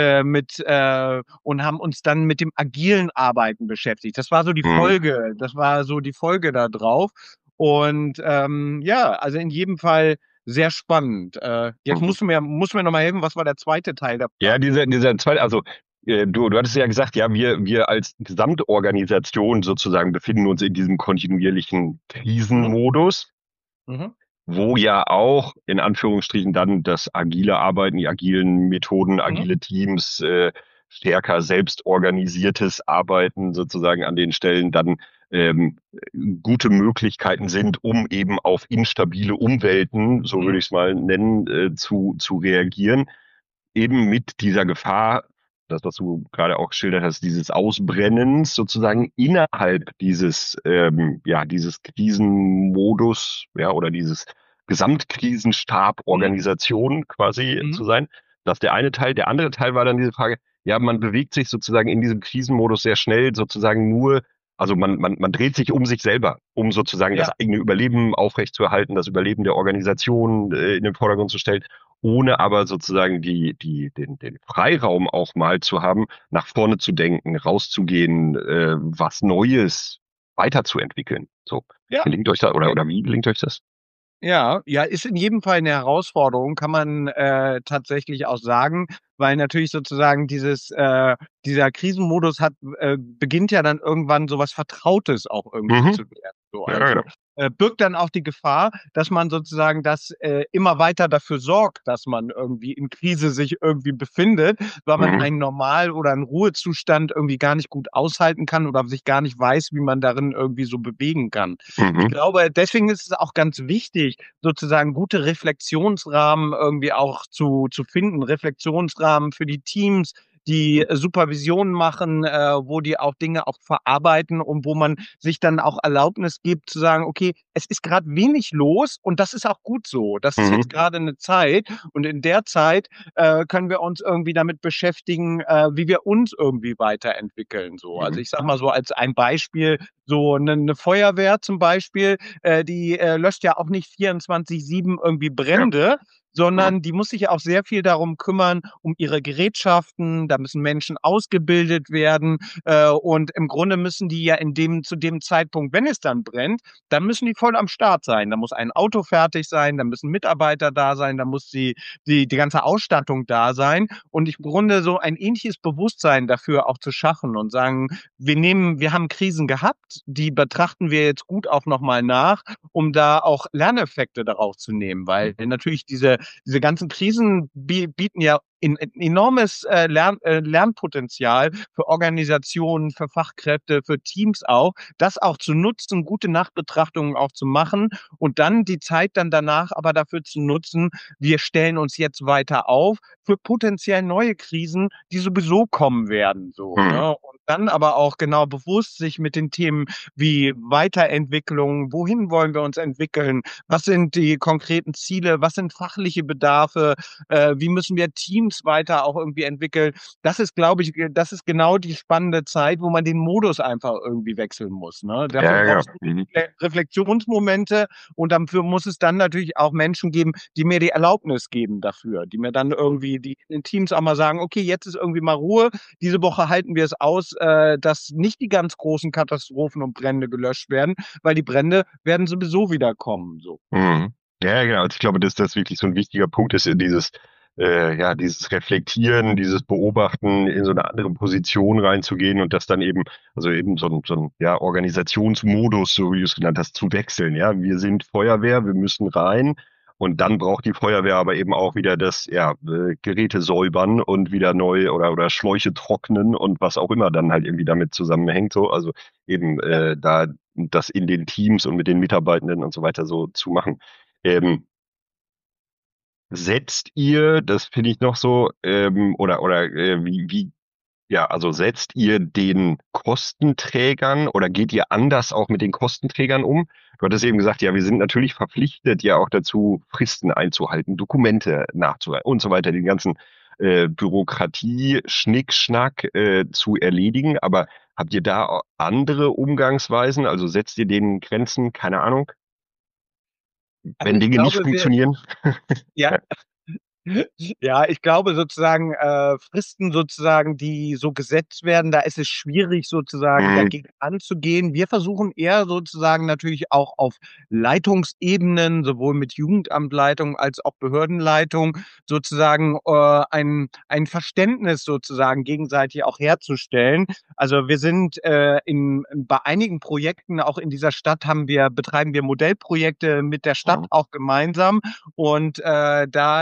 und haben uns dann mit dem agilen Arbeiten beschäftigt. Mhm. Das war so die Folge da drauf. Und ja, also in jedem Fall sehr spannend. Jetzt Mhm. musst du mir noch mal helfen, was war der zweite Teil der Ja, Frage? dieser zweite, also du hattest ja gesagt, ja, wir als Gesamtorganisation sozusagen befinden uns in diesem kontinuierlichen Mhm. Krisenmodus, Mhm. wo ja auch in Anführungsstrichen dann das agile Arbeiten, die agilen Methoden, Mhm. agile Teams, stärker selbstorganisiertes Arbeiten sozusagen an den Stellen dann ähm, gute Möglichkeiten sind, um eben auf instabile Umwelten, so Mhm. würde ich es mal nennen, zu reagieren. eben mit dieser Gefahr, das, was du gerade auch geschildert hast, dieses Ausbrennens sozusagen innerhalb dieses Krisenmodus, ja, oder dieses Mhm. Gesamtkrisenstab-Organisation quasi Mhm. zu sein. Das ist der eine Teil. Der andere Teil war dann diese Frage, ja, man bewegt sich sozusagen in diesem Krisenmodus sehr schnell sozusagen nur, also man dreht sich um sich selber, um sozusagen das Ja, eigene Überleben aufrechtzuerhalten, das Überleben der Organisation in den Vordergrund zu stellen, ohne aber sozusagen den Freiraum auch mal zu haben, nach vorne zu denken, rauszugehen, was Neues weiterzuentwickeln. So, ja. gelingt euch da oder wie gelingt euch das? Ja, ja, ist in jedem Fall eine Herausforderung, kann man tatsächlich auch sagen, weil natürlich sozusagen dieser Krisenmodus beginnt ja dann irgendwann so was Vertrautes auch irgendwie Mhm. zu werden. So, Ja, also genau. birgt dann auch die Gefahr, dass man sozusagen das immer weiter dafür sorgt, dass man irgendwie in Krise sich irgendwie befindet, weil man Mhm. einen Normal- oder einen Ruhezustand irgendwie gar nicht gut aushalten kann oder sich gar nicht weiß, wie man darin irgendwie so bewegen kann. Ich Mhm. glaube, deswegen ist es auch ganz wichtig, sozusagen gute Reflexionsrahmen irgendwie auch zu finden, Reflexionsrahmen für die Teams, die Supervision machen, wo die auch Dinge auch verarbeiten und wo man sich dann auch Erlaubnis gibt zu sagen, okay, es ist gerade wenig los und das ist auch gut so. Das ist jetzt Mhm. gerade eine Zeit und in der Zeit können wir uns irgendwie damit beschäftigen, wie wir uns irgendwie weiterentwickeln. So, also Mhm. ich sage mal so als ein Beispiel, so eine Feuerwehr zum Beispiel, die löscht ja auch nicht 24/7 irgendwie Ja. Brände, Mhm. sondern die muss sich ja auch sehr viel darum kümmern, um ihre Gerätschaften. Da müssen Menschen ausgebildet werden. Und im Grunde müssen die ja zu dem Zeitpunkt, wenn es dann brennt, dann müssen die voll am Start sein. Da muss ein Auto fertig sein, da müssen Mitarbeiter da sein, da muss die ganze Ausstattung da sein. Und im Grunde so ein ähnliches Bewusstsein dafür auch zu schaffen und sagen, wir haben Krisen gehabt, die betrachten wir jetzt gut auch nochmal nach, um da auch Lerneffekte daraus zu nehmen, weil Mhm. natürlich diese ganzen Krisen bieten ja ein enormes Lernpotenzial für Organisationen, für Fachkräfte, für Teams auch, das auch zu nutzen, gute Nachbetrachtungen auch zu machen und dann die Zeit dann danach aber dafür zu nutzen, wir stellen uns jetzt weiter auf für potenziell neue Krisen, die sowieso kommen werden, so, Mhm. ne? Und dann aber auch genau bewusst sich mit den Themen wie Weiterentwicklung, wohin wollen wir uns entwickeln, was sind die konkreten Ziele, was sind fachliche Bedarfe, wie müssen wir Teams weiter auch irgendwie entwickeln. Das ist, glaube ich, das ist genau die spannende Zeit, wo man den Modus einfach irgendwie wechseln muss, ne? Ja, Dafür ja, genau. brauchst du Mhm. Reflexionsmomente und dafür muss es dann natürlich auch Menschen geben, die mir die Erlaubnis geben dafür, die mir dann irgendwie die in Teams auch mal sagen, okay, jetzt ist irgendwie mal Ruhe, diese Woche halten wir es aus, dass nicht die ganz großen Katastrophen und Brände gelöscht werden, weil die Brände werden sowieso wieder kommen. So. Mhm. Ja, ja, genau. Also ich glaube, dass das wirklich so ein wichtiger Punkt ist, dieses Reflektieren, dieses Beobachten, in so eine andere Position reinzugehen und das dann eben, also eben so ein Organisationsmodus, so wie du es genannt hast, zu wechseln. Ja, wir sind Feuerwehr, wir müssen rein. Und dann braucht die Feuerwehr aber eben auch wieder Geräte säubern und wieder neu oder Schläuche trocknen und was auch immer dann halt irgendwie damit zusammenhängt. So, also eben Ja. da das in den Teams und mit den Mitarbeitenden und so weiter so zu machen. Ähm, Setzt ihr, das finde ich noch so, also setzt ihr den Kostenträgern oder geht ihr anders auch mit den Kostenträgern um? Du hattest eben gesagt, ja, wir sind natürlich verpflichtet, ja auch dazu, Fristen einzuhalten, Dokumente nachzuhalten und so weiter, den ganzen Bürokratie, Schnickschnack zu erledigen. Aber habt ihr da auch andere Umgangsweisen? Also setzt ihr denen Grenzen? Keine Ahnung. Also Wenn ich Dinge nicht glaube, funktionieren? ja, Ja. ja, ich glaube sozusagen, Fristen sozusagen, die so gesetzt werden, da ist es schwierig sozusagen Mhm. dagegen anzugehen. Wir versuchen eher sozusagen natürlich auch auf Leitungsebenen, sowohl mit Jugendamtleitung als auch Behördenleitung, sozusagen ein Verständnis sozusagen gegenseitig auch herzustellen. Also wir sind bei einigen Projekten auch in dieser Stadt betreiben wir Modellprojekte mit der Stadt Mhm. auch gemeinsam und da ist es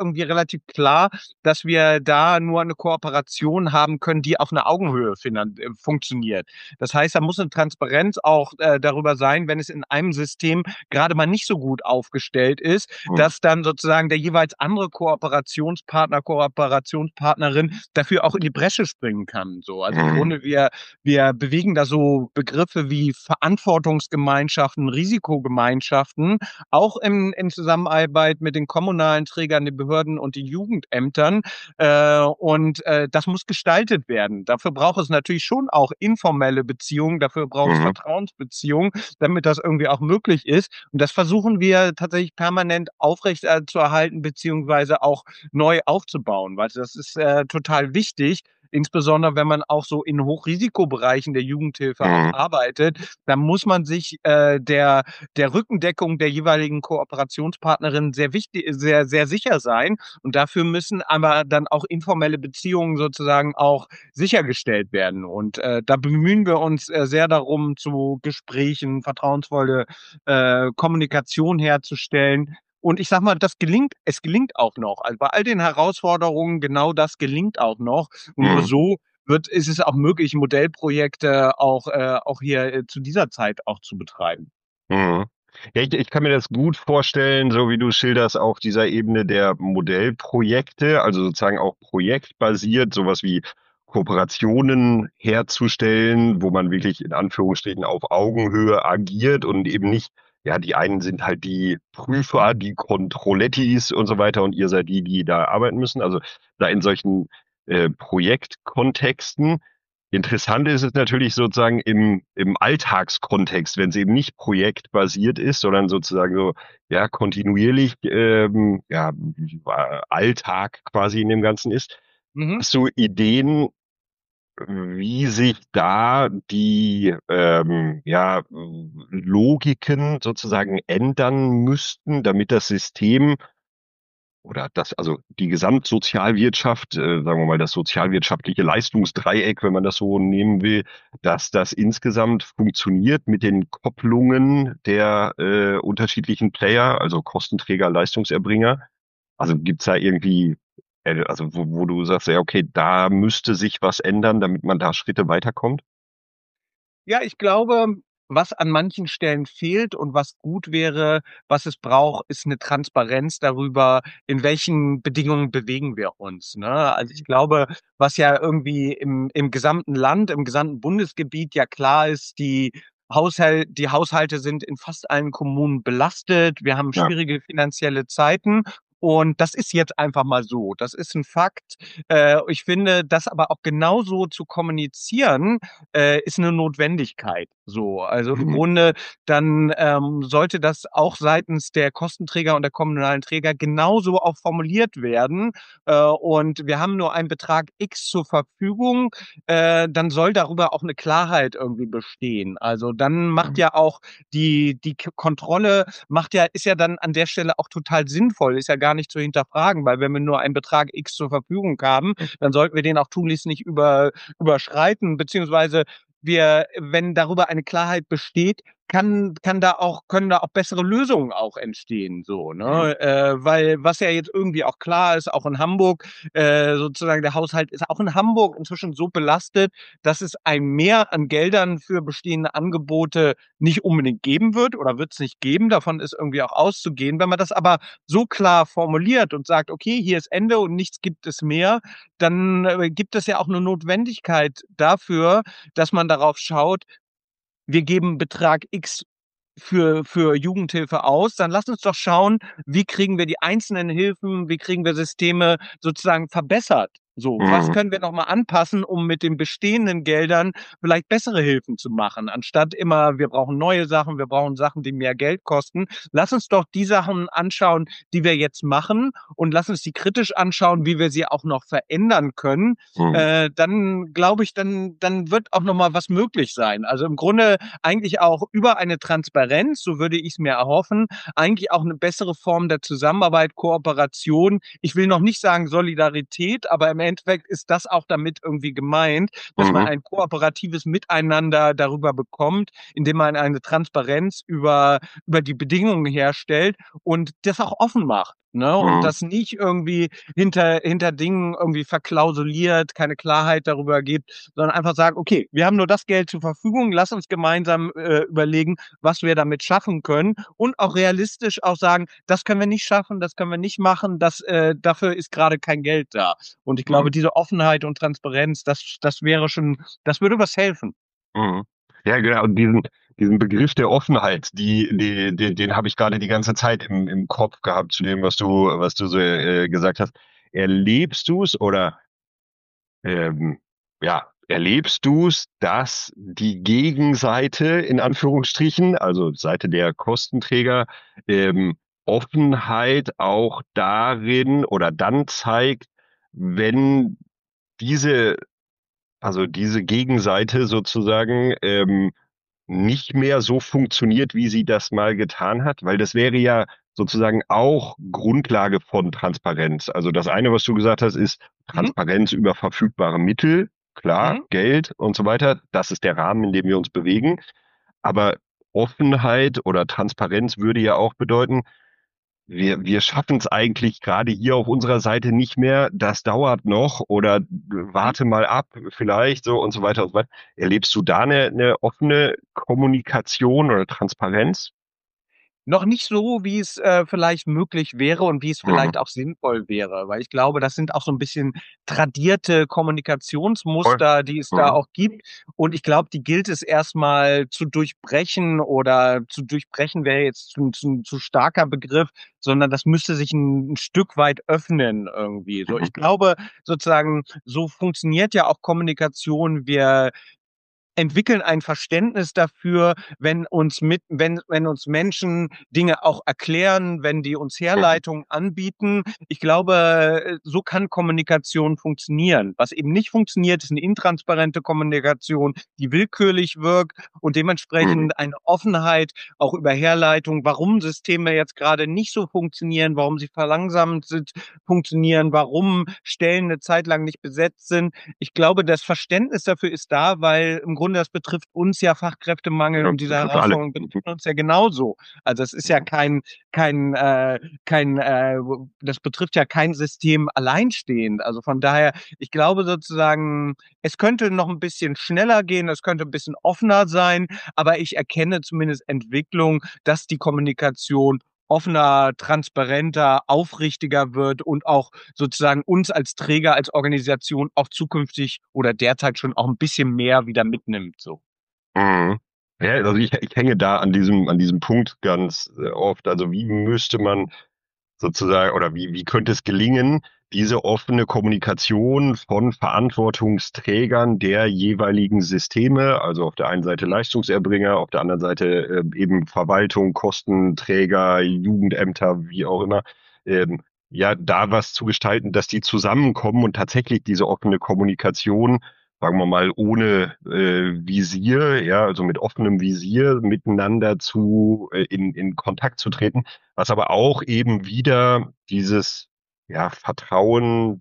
irgendwie relativ klar, dass wir da nur eine Kooperation haben können, die auf einer Augenhöhe funktioniert. Das heißt, da muss eine Transparenz auch darüber sein, wenn es in einem System gerade mal nicht so gut aufgestellt ist, Mhm. dass dann sozusagen der jeweils andere Kooperationspartner, Kooperationspartnerin dafür auch in die Bresche springen kann. So, also im Mhm. Grunde wir bewegen da so Begriffe wie Verantwortungsgemeinschaften, Risikogemeinschaften, auch in Zusammenarbeit mit den kommunalen Trägern, den Behörden und den Jugendämtern. Das muss gestaltet werden. Dafür braucht es natürlich schon auch informelle Beziehungen, dafür braucht es Mhm. Vertrauensbeziehungen, damit das irgendwie auch möglich ist. Und das versuchen wir tatsächlich permanent aufrecht zu erhalten, beziehungsweise auch neu aufzubauen, weil das ist total wichtig. Insbesondere wenn man auch so in Hochrisikobereichen der Jugendhilfe auch Mhm. arbeitet, dann muss man sich der Rückendeckung der jeweiligen Kooperationspartnerin sehr wichtig, sehr sicher sein. Und dafür müssen aber dann auch informelle Beziehungen sozusagen auch sichergestellt werden. Und da bemühen wir uns sehr darum, zu Gesprächen, vertrauensvolle Kommunikation herzustellen. Und ich sag mal, es gelingt auch noch. Also bei all den Herausforderungen, genau das gelingt auch noch. Und nur Mhm. so ist es auch möglich, Modellprojekte auch hier zu dieser Zeit auch zu betreiben. Mhm. Ja, ich kann mir das gut vorstellen, so wie du schilderst, auf dieser Ebene der Modellprojekte, also sozusagen auch projektbasiert, sowas wie Kooperationen herzustellen, wo man wirklich in Anführungsstrichen auf Augenhöhe agiert und eben nicht, ja, die einen sind halt die Prüfer, die Controllettis und so weiter und ihr seid die, die da arbeiten müssen. Also da in solchen Projektkontexten. Interessant ist es natürlich sozusagen im Alltagskontext, wenn es eben nicht projektbasiert ist, sondern sozusagen so, ja, kontinuierlich, Alltag quasi in dem Ganzen ist. Mhm. Hast du Ideen, wie sich da die, Logiken sozusagen ändern müssten, damit das System oder das, also die Gesamtsozialwirtschaft, sagen wir mal das sozialwirtschaftliche Leistungsdreieck, wenn man das so nehmen will, dass das insgesamt funktioniert mit den Kopplungen der unterschiedlichen Player, also Kostenträger, Leistungserbringer. Also gibt's da irgendwie, also wo du sagst, ja, okay, da müsste sich was ändern, damit man da Schritte weiterkommt? Ja, ich glaube, was an manchen Stellen fehlt und was gut wäre, was es braucht, ist eine Transparenz darüber, in welchen Bedingungen bewegen wir uns, ne? Also, ich glaube, was ja irgendwie im gesamten Land, im gesamten Bundesgebiet ja klar ist, die Haushalte sind in fast allen Kommunen belastet. Wir haben Ja. schwierige finanzielle Zeiten und das ist jetzt einfach mal so. Das ist ein Fakt. Ich finde, das aber auch genauso zu kommunizieren, ist eine Notwendigkeit so. Also, im Mhm. Grunde dann, sollte das auch seitens der Kostenträger und der kommunalen Träger genauso auch formuliert werden. Und wir haben nur einen Betrag X zur Verfügung, dann soll darüber auch eine Klarheit irgendwie bestehen. Also, dann macht Mhm. ja auch die Kontrolle macht ja ist ja dann an der Stelle auch total sinnvoll, ist ja gar nicht zu hinterfragen, weil wenn wir nur einen Betrag X zur Verfügung haben, dann sollten wir den auch tunlichst nicht überschreiten, beziehungsweise wenn darüber eine Klarheit besteht, können da auch bessere Lösungen auch entstehen, so, Mhm. ne? Weil was ja jetzt irgendwie auch klar ist, auch in Hamburg, sozusagen der Haushalt ist auch in Hamburg inzwischen so belastet, dass es ein Mehr an Geldern für bestehende Angebote nicht unbedingt geben wird oder wird es nicht geben. Davon ist irgendwie auch auszugehen. Wenn man das aber so klar formuliert und sagt: „Okay, hier ist Ende und nichts gibt es mehr“, dann gibt es ja auch 'ne Notwendigkeit dafür, dass man darauf schaut, wir geben Betrag X für Jugendhilfe aus, dann lass uns doch schauen, wie kriegen wir die einzelnen Hilfen, wie kriegen wir Systeme sozusagen verbessert? So, was Mhm. können wir noch mal anpassen, um mit den bestehenden Geldern vielleicht bessere Hilfen zu machen, anstatt immer, wir brauchen neue Sachen, wir brauchen Sachen, die mehr Geld kosten. Lass uns doch die Sachen anschauen, die wir jetzt machen und lass uns die kritisch anschauen, wie wir sie auch noch verändern können. Mhm. Dann glaube ich, dann wird auch noch mal was möglich sein. Also, im Grunde eigentlich auch über eine Transparenz, so würde ich's mir erhoffen, eigentlich auch 'ne bessere Form der Zusammenarbeit, Kooperation. Ich will noch nicht sagen Solidarität, aber im Endeffekt ist das auch damit irgendwie gemeint, dass man Mhm. ein kooperatives Miteinander darüber bekommt, indem man eine Transparenz über die Bedingungen herstellt und das auch offen macht. ne? Und Mhm. das nicht irgendwie hinter Dingen irgendwie verklausuliert, keine Klarheit darüber gibt, sondern einfach sagt: „Okay, wir haben nur das Geld zur Verfügung, lass uns gemeinsam, überlegen, was wir damit schaffen können." Und auch realistisch auch sagen: „Das können wir nicht schaffen, das können wir nicht machen, dafür ist grade kein Geld da." Und ich glaube, Mhm. diese Offenheit und Transparenz, das wäre schon, das würde was helfen. Mhm. Ja, genau. Und diesen Begriff der Offenheit, den habe ich gerade die ganze Zeit im Kopf gehabt zu dem, was du so gesagt hast. Erlebst du es oder ja, erlebst du es, dass die Gegenseite in Anführungsstrichen, also Seite der Kostenträger, ähm, Offenheit auch darin oder dann zeigt, wenn diese also diese Gegenseite sozusagen nicht mehr so funktioniert, wie sie das mal getan hat, weil das wäre ja sozusagen auch Grundlage von Transparenz. Also das eine, was du gesagt hast, ist Mhm, Transparenz über verfügbare Mittel, klar, mhm. Geld und so weiter. Das ist der Rahmen, in dem wir uns bewegen. Aber Offenheit oder Transparenz würde ja auch bedeuten, wir schaffen es eigentlich gerade hier auf unserer Seite nicht mehr. Das dauert noch oder warte mal ab, vielleicht so und so weiter und so weiter. Erlebst du da eine offene Kommunikation oder Transparenz? Noch nicht so, wie es, vielleicht möglich wäre und wie es Mhm. vielleicht auch sinnvoll wäre, weil ich glaube, das sind auch so 'n bisschen tradierte Voll. Kommunikationsmuster, die es da Mhm. auch gibt. Und ich glaube, die gilt es erst mal zu durchbrechen, oder zu durchbrechen wäre jetzt zu starker Begriff, sondern das müsste sich 'n Stück weit öffnen irgendwie. So, Mhm. ich glaube sozusagen, so funktioniert ja auch Kommunikation. Wir entwickeln ein Verständnis dafür, wenn uns Menschen Dinge auch erklären, wenn die uns Mhm. Herleitungen anbieten. Ich glaube, so kann Kommunikation funktionieren. Was eben nicht funktioniert, ist 'ne intransparente Kommunikation, die willkürlich wirkt und Mhm. dementsprechend eine Offenheit auch über Herleitung, warum Systeme jetzt grade nicht so funktionieren, warum sie verlangsamt sind funktionieren, warum Stellen 'ne Zeit lang nicht besetzt sind. Ich glaube, das Verständnis dafür ist da, weil im Grunde das betrifft uns ja, Fachkräftemangel, Ja, und diese betrifft alle. Herausforderungen Mhm. betreffen uns ja genauso. Also, es ist ja kein, das betrifft ja kein System alleinstehend. Also, von daher, ich glaube sozusagen, es könnte noch 'n bisschen schneller gehen, es könnte 'n bisschen offener sein, aber ich erkenne zumindest Entwicklung, dass die Kommunikation offener, transparenter, aufrichtiger wird und auch sozusagen uns als Träger, als Organisation auch zukünftig oder derzeit schon auch 'n bisschen mehr wieder mitnimmt so. Mhm. Ja, also ich hänge da an diesem Punkt ganz oft. Also wie müsste man sozusagen, oder wie könnte es gelingen, diese offene Kommunikation von Verantwortungsträgern der jeweiligen Systeme, also auf der einen Seite Leistungserbringer, auf der anderen Seite eben Verwaltung, Kostenträger, Jugendämter, wie auch immer, ähm, ja, da was zu gestalten, dass die zusammenkommen und tatsächlich diese offene Kommunikation, sagen wir mal, ohne Visier, ja, also mit offenem Visier miteinander in Kontakt zu treten, was aber auch eben wieder dieses ja, Vertrauen,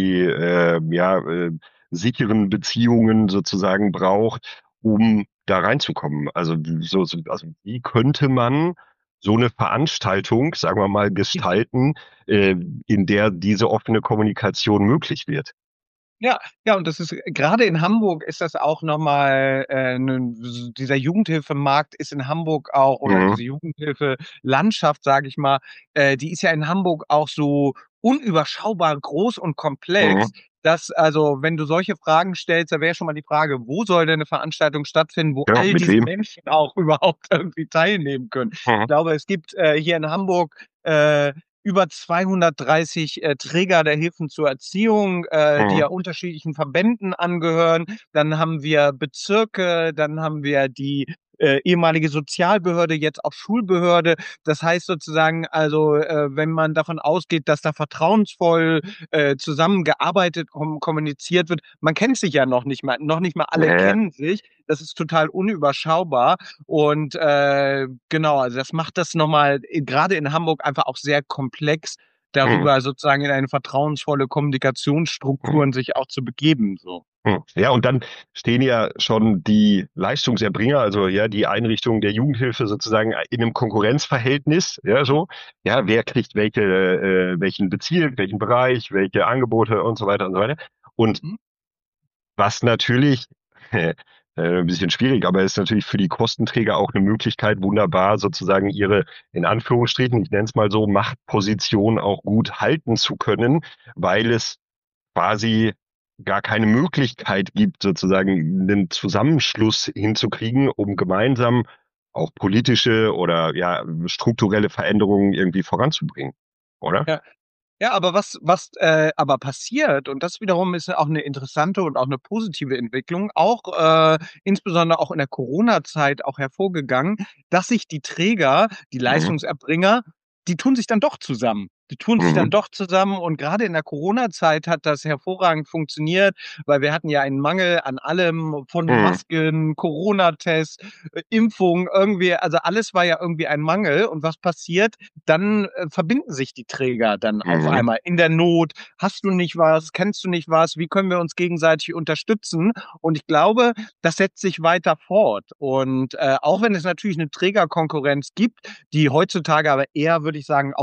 sicheren Beziehungen sozusagen braucht, um da reinzukommen. Also wie könnte man so eine Veranstaltung, sagen wir mal, gestalten, in der diese offene Kommunikation möglich wird? Ja, ja, und das ist grade in Hamburg ist das auch noch mal, 'nen dieser Jugendhilfemarkt ist in Hamburg auch, oder Mhm. diese Jugendhilfelandschaft, sage ich mal, die ist ja in Hamburg auch so unüberschaubar groß und komplex, Mhm. dass, also, wenn du solche Fragen stellst, da wäre schon mal die Frage: Wo soll denn 'ne Veranstaltung stattfinden, wo Ja, all mit diese wem? Menschen auch überhaupt irgendwie teilnehmen können? Ich Mhm. glaube, es gibt, hier in Hamburg, über 230, Träger der Hilfen zur Erziehung, die Mhm. ja unterschiedlichen Verbänden angehören. Dann haben wir Bezirke, dann haben wir die, ehemalige Sozialbehörde, jetzt auch Schulbehörde. Das heißt sozusagen, also, wenn man davon ausgeht, dass da vertrauensvoll, zusammengearbeitet, kommuniziert wird, man kennt sich ja noch nicht mal alle Ja, kennen sich. Das ist total unüberschaubar. Und, genau, also das macht das noch mal, grade in Hamburg, einfach auch sehr komplex, Mhm. darüber sozusagen in eine vertrauensvolle Mhm. Kommunikationsstrukturen sich auch zu begeben, so. Ja, und dann stehen ja schon die Leistungserbringer, also ja, die Einrichtungen der Jugendhilfe sozusagen in einem Konkurrenzverhältnis, ja, so. Ja, wer kriegt welchen Bezirk, welchen Bereich, welche Angebote und so weiter und so weiter. Und Mhm. was natürlich, ein bisschen schwierig, aber ist natürlich für die Kostenträger auch eine Möglichkeit, wunderbar sozusagen ihre, in Anführungsstrichen, ich nenne es mal so, Machtposition auch gut halten zu können, weil es quasi gar keine Möglichkeit gibt, sozusagen einen Zusammenschluss hinzukriegen, um gemeinsam auch politische oder ja strukturelle Veränderungen irgendwie voranzubringen, oder? Ja. Ja, aber was aber passiert, und das wiederum ist ja auch 'ne interessante und auch 'ne positive Entwicklung, auch, insbesondere auch in der Corona-Zeit auch hervorgegangen, dass sich die Träger, die Mhm. Leistungserbringer, die tun sich dann doch zusammen. Die tun sich dann Mhm. doch zusammen, und grade in der Corona-Zeit hat das hervorragend funktioniert, weil wir hatten ja einen Mangel an allem, von Mhm. Masken, Corona-Tests, Impfungen, irgendwie, also alles war ja irgendwie ein Mangel. Und was passiert? Dann, verbinden sich die Träger dann auf Mhm. einmal in der Not. „Hast du nicht was? Kennst du nicht was? Wie können wir uns gegenseitig unterstützen?“ Und ich glaube, das setzt sich weiter fort. Und, auch wenn es natürlich 'ne Trägerkonkurrenz gibt, die heutzutage aber eher, würde ich sagen,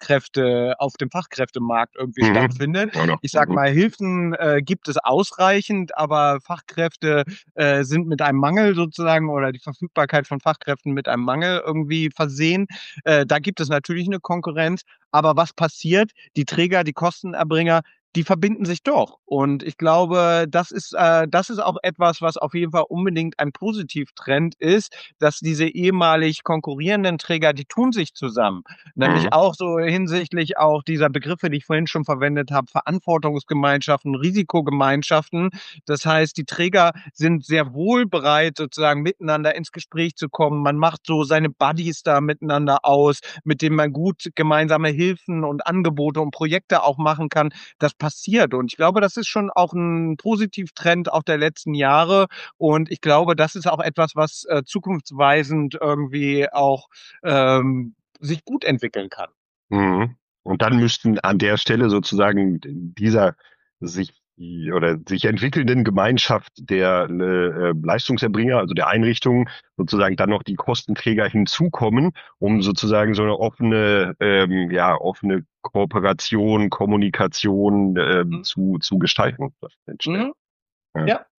auf dem Fachkräftemarkt irgendwie Mhm. stattfindet. Ja, doch. Ich sage Mhm. mal, Hilfen, gibt es ausreichend, aber Fachkräfte, sind mit einem Mangel sozusagen, oder die Verfügbarkeit von Fachkräften mit einem Mangel irgendwie versehen. Da gibt es natürlich 'ne Konkurrenz, aber was passiert? Die Träger, die Kostenerbringer, die verbinden sich doch. Und ich glaube, das ist auch etwas, was auf jeden Fall unbedingt ein Positivtrend ist, dass diese ehemalig konkurrierenden Träger, die tun sich zusammen. Nämlich Mhm. auch so hinsichtlich auch dieser Begriffe, die ich vorhin schon verwendet habe, Verantwortungsgemeinschaften, Risikogemeinschaften. Das heißt, die Träger sind sehr wohl bereit, sozusagen miteinander ins Gespräch zu kommen. Man macht so seine Buddies da miteinander aus, mit denen man gut gemeinsame Hilfen und Angebote und Projekte auch machen kann. Das passiert, und ich glaube, das ist schon auch 'n Positivtrend auch der letzten Jahre, und ich glaube, das ist auch etwas, was, zukunftsweisend irgendwie auch, sich gut entwickeln kann. Mhm. Und dann müssten an der Stelle sozusagen dieser sich oder sich entwickelnden Gemeinschaft der Leistungserbringer, also der Einrichtungen, sozusagen dann noch die Kostenträger hinzukommen, um sozusagen so eine offene Kooperation, Kommunikation Mhm. zu gestalten. Das entsteht. Mhm. Ja. Ja.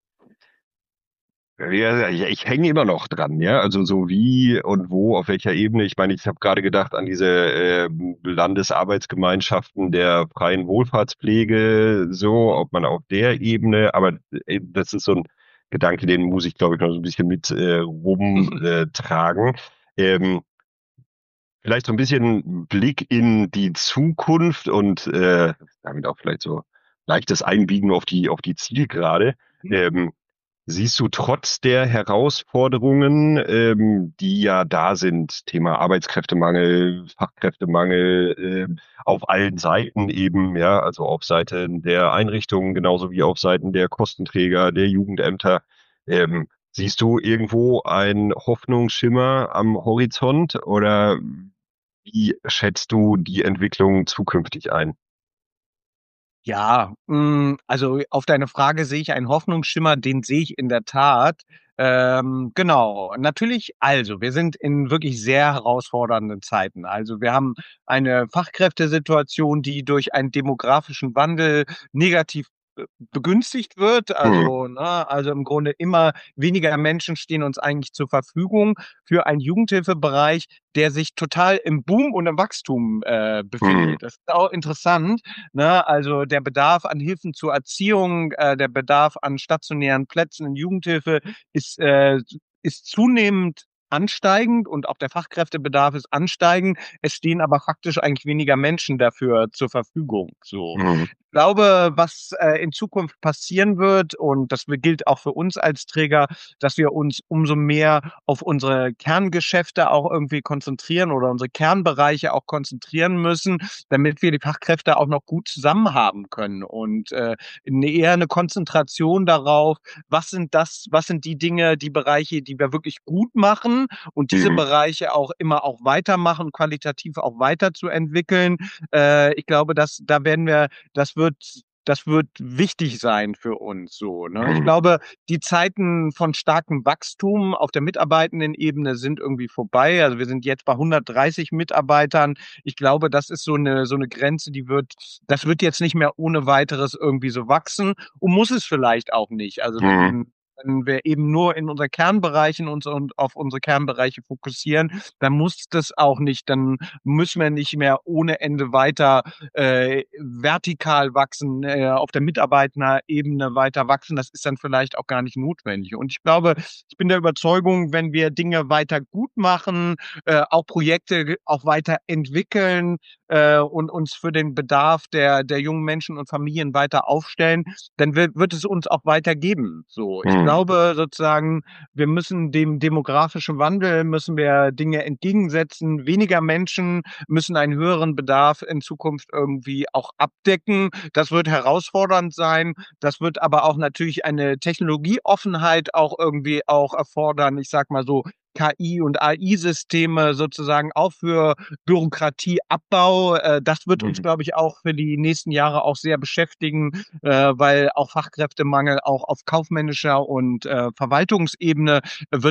Ja, ich hänge immer noch dran, ja. Also so wie und wo, auf welcher Ebene. Ich meine, ich habe gerade gedacht an diese Landesarbeitsgemeinschaften der freien Wohlfahrtspflege, so, Mhm. ob man auf der Ebene, aber das ist so ein Gedanke, den muss ich, glaube ich, noch so ein bisschen mit rumtragen. Ähm, Vielleicht so ein bisschen Blick in die Zukunft und damit auch vielleicht so leichtes Einbiegen auf die Zielgerade. Ähm, Siehst du trotz der Herausforderungen, die ja da sind, Thema Arbeitskräftemangel, Fachkräftemangel, auf allen Seiten eben, ja, also auf Seiten der Einrichtungen genauso wie auf Seiten der Kostenträger, der Jugendämter, siehst du irgendwo einen Hoffnungsschimmer am Horizont oder wie schätzt du die Entwicklung zukünftig ein? Ja, also auf deine Frage, sehe ich einen Hoffnungsschimmer, den sehe ich in der Tat. Genau, natürlich, also, wir sind in wirklich sehr herausfordernden Zeiten. Also, wir haben eine Fachkräftesituation, die durch einen demografischen Wandel negativ begünstigt wird. Hm, Also, ne, also im Grunde immer weniger Menschen stehen uns eigentlich zur Verfügung für einen Jugendhilfebereich, der sich total im Boom und im Wachstum, hm, befindet. Das ist auch interessant. Ne, also der Bedarf an Hilfen zur Erziehung, der Bedarf an stationären Plätzen in Jugendhilfe ist zunehmend ansteigend, und auch der Fachkräftebedarf ist ansteigend. Es stehen aber faktisch eigentlich weniger Menschen dafür zur Verfügung, so. hm, Ich glaube, was, in Zukunft passieren wird, und das gilt auch für uns als Träger, dass wir uns umso mehr auf unsere Kerngeschäfte auch irgendwie konzentrieren oder unsere Kernbereiche auch konzentrieren müssen, damit wir die Fachkräfte auch noch gut zusammen haben können, und, eher 'ne Konzentration darauf, was sind die Dinge, die Bereiche, die wir wirklich gut machen, wachsen und diese Mhm. Bereiche auch immer auch weitermachen, qualitativ auch weiterzuentwickeln. Ich glaube, das wird wichtig sein für uns so, ne? Ich Mhm. glaube, die Zeiten von starkem Wachstum auf der Mitarbeitendenebene sind irgendwie vorbei. Also wir sind jetzt bei 130 Mitarbeitern. Ich glaube, das ist so eine Grenze, das wird jetzt nicht mehr ohne weiteres irgendwie so wachsen und muss es vielleicht auch nicht. Also Mhm. wenn wir eben nur in unseren Kernbereichen uns und auf unsere Kernbereiche fokussieren, dann muss das auch nicht, dann müssen wir nicht mehr ohne Ende weiter vertikal wachsen, auf der Mitarbeiterebene weiter wachsen. Das ist dann vielleicht auch gar nicht notwendig. Und ich glaube, ich bin der Überzeugung, wenn wir Dinge weiter gut machen, auch Projekte auch weiter entwickeln und uns für den Bedarf der jungen Menschen und Familien weiter aufstellen, dann wird es uns auch weitergeben. So, ich Mhm. glaube sozusagen, wir müssen dem demografischen Wandel müssen wir Dinge entgegensetzen. Weniger Menschen müssen einen höheren Bedarf in Zukunft irgendwie auch abdecken. Das wird herausfordernd sein. Das wird aber auch natürlich eine Technologieoffenheit auch irgendwie auch erfordern. Ich sag mal so, KI und AI-Systeme sozusagen auch für Bürokratieabbau. Das wird uns, Mhm. glaube ich, auch für die nächsten Jahre auch sehr beschäftigen, weil auch Fachkräftemangel auch auf kaufmännischer und Verwaltungsebene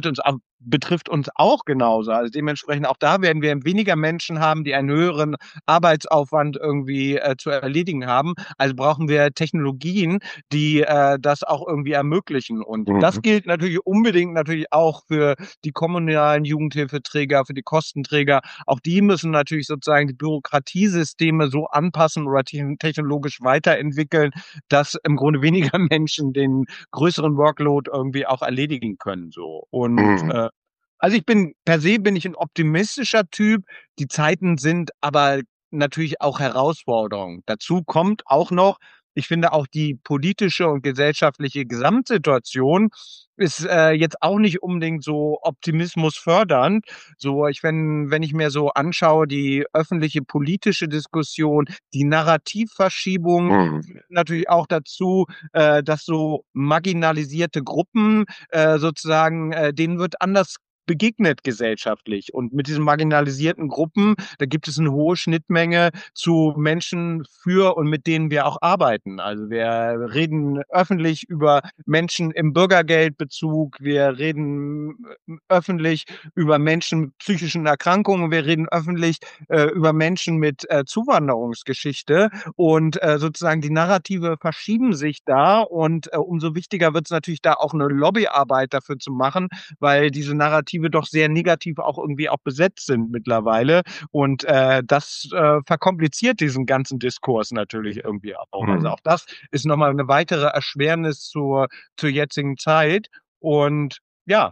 betrifft uns auch genauso. Also dementsprechend auch da werden wir weniger Menschen haben, die einen höheren Arbeitsaufwand irgendwie zu erledigen haben. Also brauchen wir Technologien, die das auch irgendwie ermöglichen. Und das Mhm. gilt natürlich unbedingt natürlich auch für die kommunalen Jugendhilfeträger, für die Kostenträger. Auch die müssen natürlich sozusagen die Bürokratiesysteme so anpassen oder technologisch weiterentwickeln, dass im Grunde weniger Menschen den größeren Workload irgendwie auch erledigen können. So. Und Mhm. also per se bin ich ein optimistischer Typ. Die Zeiten sind aber natürlich auch Herausforderungen. Dazu kommt auch noch, ich finde auch die politische und gesellschaftliche Gesamtsituation ist jetzt auch nicht unbedingt so optimismusfördernd. So, wenn ich mir so anschaue, die öffentliche politische Diskussion, die Narrativverschiebung Mhm. führt natürlich auch dazu, dass so marginalisierte Gruppen sozusagen, denen wird anders begegnet gesellschaftlich. Und mit diesen marginalisierten Gruppen, da gibt es eine hohe Schnittmenge zu Menschen für und mit denen wir auch arbeiten. Also wir reden öffentlich über Menschen im Bürgergeldbezug, wir reden öffentlich über Menschen mit psychischen Erkrankungen, wir reden öffentlich über Menschen mit Zuwanderungsgeschichte und sozusagen die Narrative verschieben sich da und umso wichtiger wird es natürlich da auch eine Lobbyarbeit dafür zu machen, weil diese Narrative doch sehr negativ auch irgendwie auch besetzt sind mittlerweile und das verkompliziert diesen ganzen Diskurs natürlich irgendwie auch. Also Mhm. auch das ist nochmal eine weitere Erschwernis zur jetzigen Zeit und ja,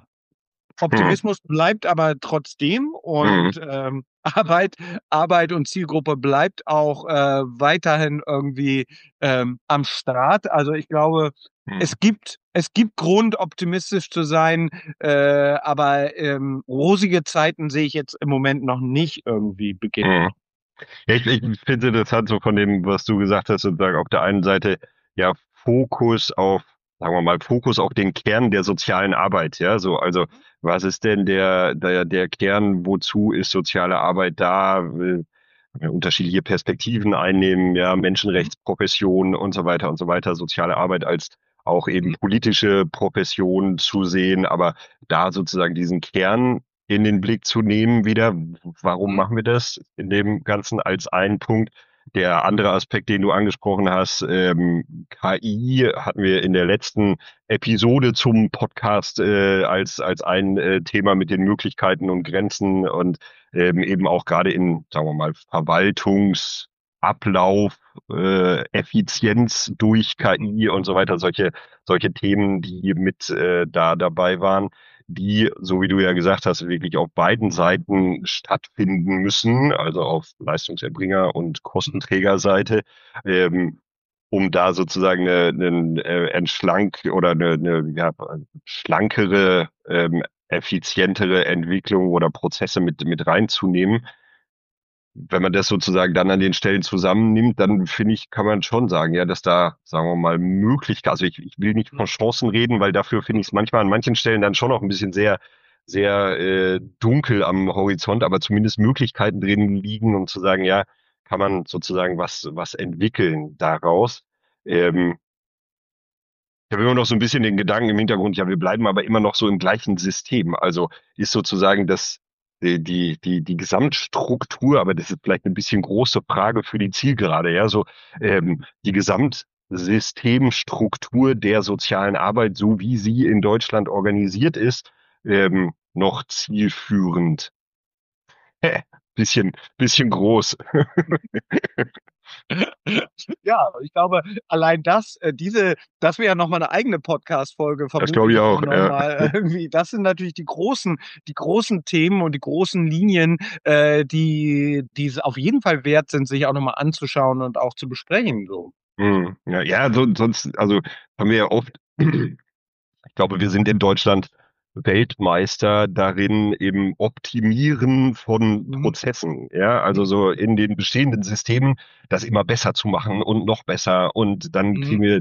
Mhm. Optimismus bleibt aber trotzdem Mhm. und Arbeit und Zielgruppe bleibt auch weiterhin irgendwie am Start. Also ich glaube, Mhm. es gibt Grund, optimistisch zu sein, aber rosige Zeiten sehe ich jetzt im Moment noch nicht irgendwie beginnen. Mhm. Ja, ich finde es interessant, so von dem, was du gesagt hast, sozusagen auf der einen Seite ja Fokus auf, sagen wir mal, Fokus auf den Kern der sozialen Arbeit, ja, so, also was ist denn der Kern, wozu ist soziale Arbeit da? Unterschiedliche Perspektiven einnehmen, ja, Mhm. Menschenrechtsprofession und so weiter, soziale Arbeit als auch eben Mhm. politische Profession zu sehen, aber da sozusagen diesen Kern in den Blick zu nehmen wieder. Warum Mhm. machen wir das in dem Ganzen als einen Punkt? Der andere Aspekt, den du angesprochen hast, KI hatten wir in der letzten Episode zum Podcast als ein Thema mit den Möglichkeiten und Grenzen und eben auch gerade in, sagen wir mal, Verwaltungsablauf, Effizienz durch Mhm. KI und so weiter, solche Themen, die mit da dabei waren, die, so wie du ja gesagt hast, wirklich auf beiden Seiten stattfinden müssen, also auf Leistungserbringer- und Mhm. Kostenträgerseite, ähm, um da sozusagen eine entschlank oder eine ja, schlankere, effizientere Entwicklung oder Prozesse mit reinzunehmen. Wenn man das sozusagen dann an den Stellen zusammennimmt, dann finde ich, kann man schon sagen, ja, dass da, sagen wir mal, Möglichkeit, also ich will nicht von Chancen reden, weil dafür finde ich es manchmal an manchen Stellen dann schon auch ein bisschen sehr sehr dunkel am Horizont, aber zumindest Möglichkeiten drin liegen, um zu sagen, ja, kann man sozusagen was entwickeln daraus. Ähm, Ich habe immer noch so ein bisschen den Gedanken im Hintergrund, ja, wir bleiben aber immer noch so im gleichen System. Also ist sozusagen die Gesamtstruktur, aber das ist vielleicht eine bisschen große Frage für die Zielgerade, ja, so die Gesamtsystemstruktur der sozialen Arbeit, so wie sie in Deutschland organisiert ist, noch zielführend. Bisschen groß. Ja, ich glaube, allein das wäre ja noch mal 'ne eigene Podcast-Folge Das glaube ich vermutlich, um auch, noch ja. mal irgendwie das sind natürlich die großen Themen und die großen Linien, die es auf jeden Fall wert sind, sich auch noch mal anzuschauen und auch zu besprechen so. Ja, ja, sonst, also haben wir ja oft. Ich glaube, wir sind in Deutschland Weltmeister darin im Optimieren von Mhm, Prozessen. Ja, also so in den bestehenden Systemen das immer besser zu machen und noch besser. Und dann mhm, kriegen wir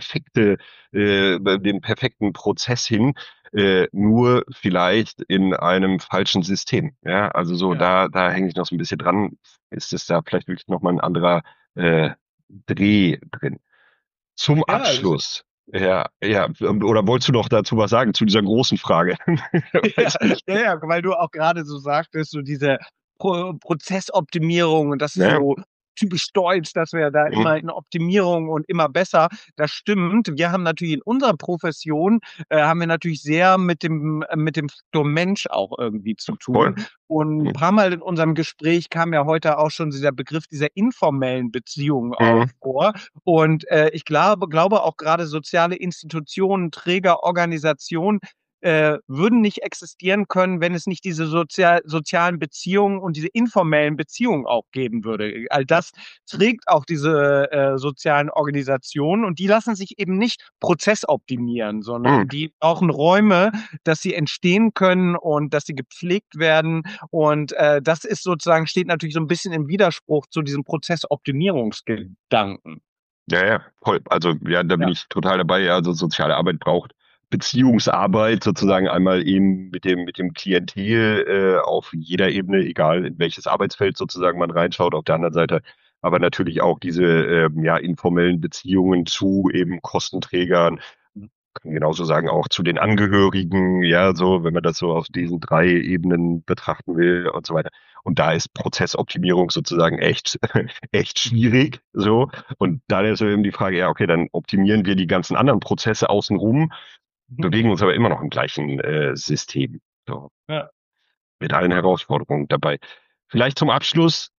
den perfekten Prozess hin, nur vielleicht in einem falschen System. Ja, also so ja. da hänge ich noch so ein bisschen dran. Ist es da vielleicht wirklich nochmal ein anderer äh, Dreh drin? Zum Ja, das Abschluss. Ja, ja, oder wolltest du noch dazu was sagen, zu dieser großen Frage? Ja, Weiß nicht. ja, ja, weil du auch gerade so sagtest, so diese Prozessoptimierung und das ist Ne? so typisch deutsch, dass wir da Mhm. immer in Optimierung und immer besser. Das stimmt. Wir haben natürlich in unserer Profession haben wir natürlich sehr mit dem Faktor Mensch auch irgendwie zu tun. Voll. Und ein Mhm. paar Mal in unserem Gespräch kam ja heute auch schon dieser Begriff dieser informellen Beziehungen auch Mhm. vor. Und ich glaube auch gerade soziale Institutionen, Träger, Organisationen würden nicht existieren können, wenn es nicht diese sozialen Beziehungen und diese informellen Beziehungen auch geben würde. All das trägt auch diese sozialen Organisationen und die lassen sich eben nicht prozessoptimieren, sondern Mhm. die brauchen Räume, dass sie entstehen können und dass sie gepflegt werden. Und das ist sozusagen, steht natürlich so ein bisschen im Widerspruch zu diesem Prozessoptimierungsgedanken. Ja, ja, voll. Also, ja, da bin Ja. ich total dabei. Ja, also soziale Arbeit braucht Beziehungsarbeit sozusagen einmal eben mit dem Klientel auf jeder Ebene, egal in welches Arbeitsfeld sozusagen man reinschaut. Auf der anderen Seite aber natürlich auch diese ja informellen Beziehungen zu eben Kostenträgern, kann genauso sagen, auch zu den Angehörigen, ja, so, wenn man das so auf diesen drei Ebenen betrachten will und so weiter. Und da ist Prozessoptimierung sozusagen echt, echt schwierig, so. Und dann ist so eben die Frage, ja, okay, dann optimieren wir die ganzen anderen Prozesse außenrum, bewegen uns aber immer noch im gleichen System. So, Ja. mit allen Herausforderungen dabei. Vielleicht zum Abschluss,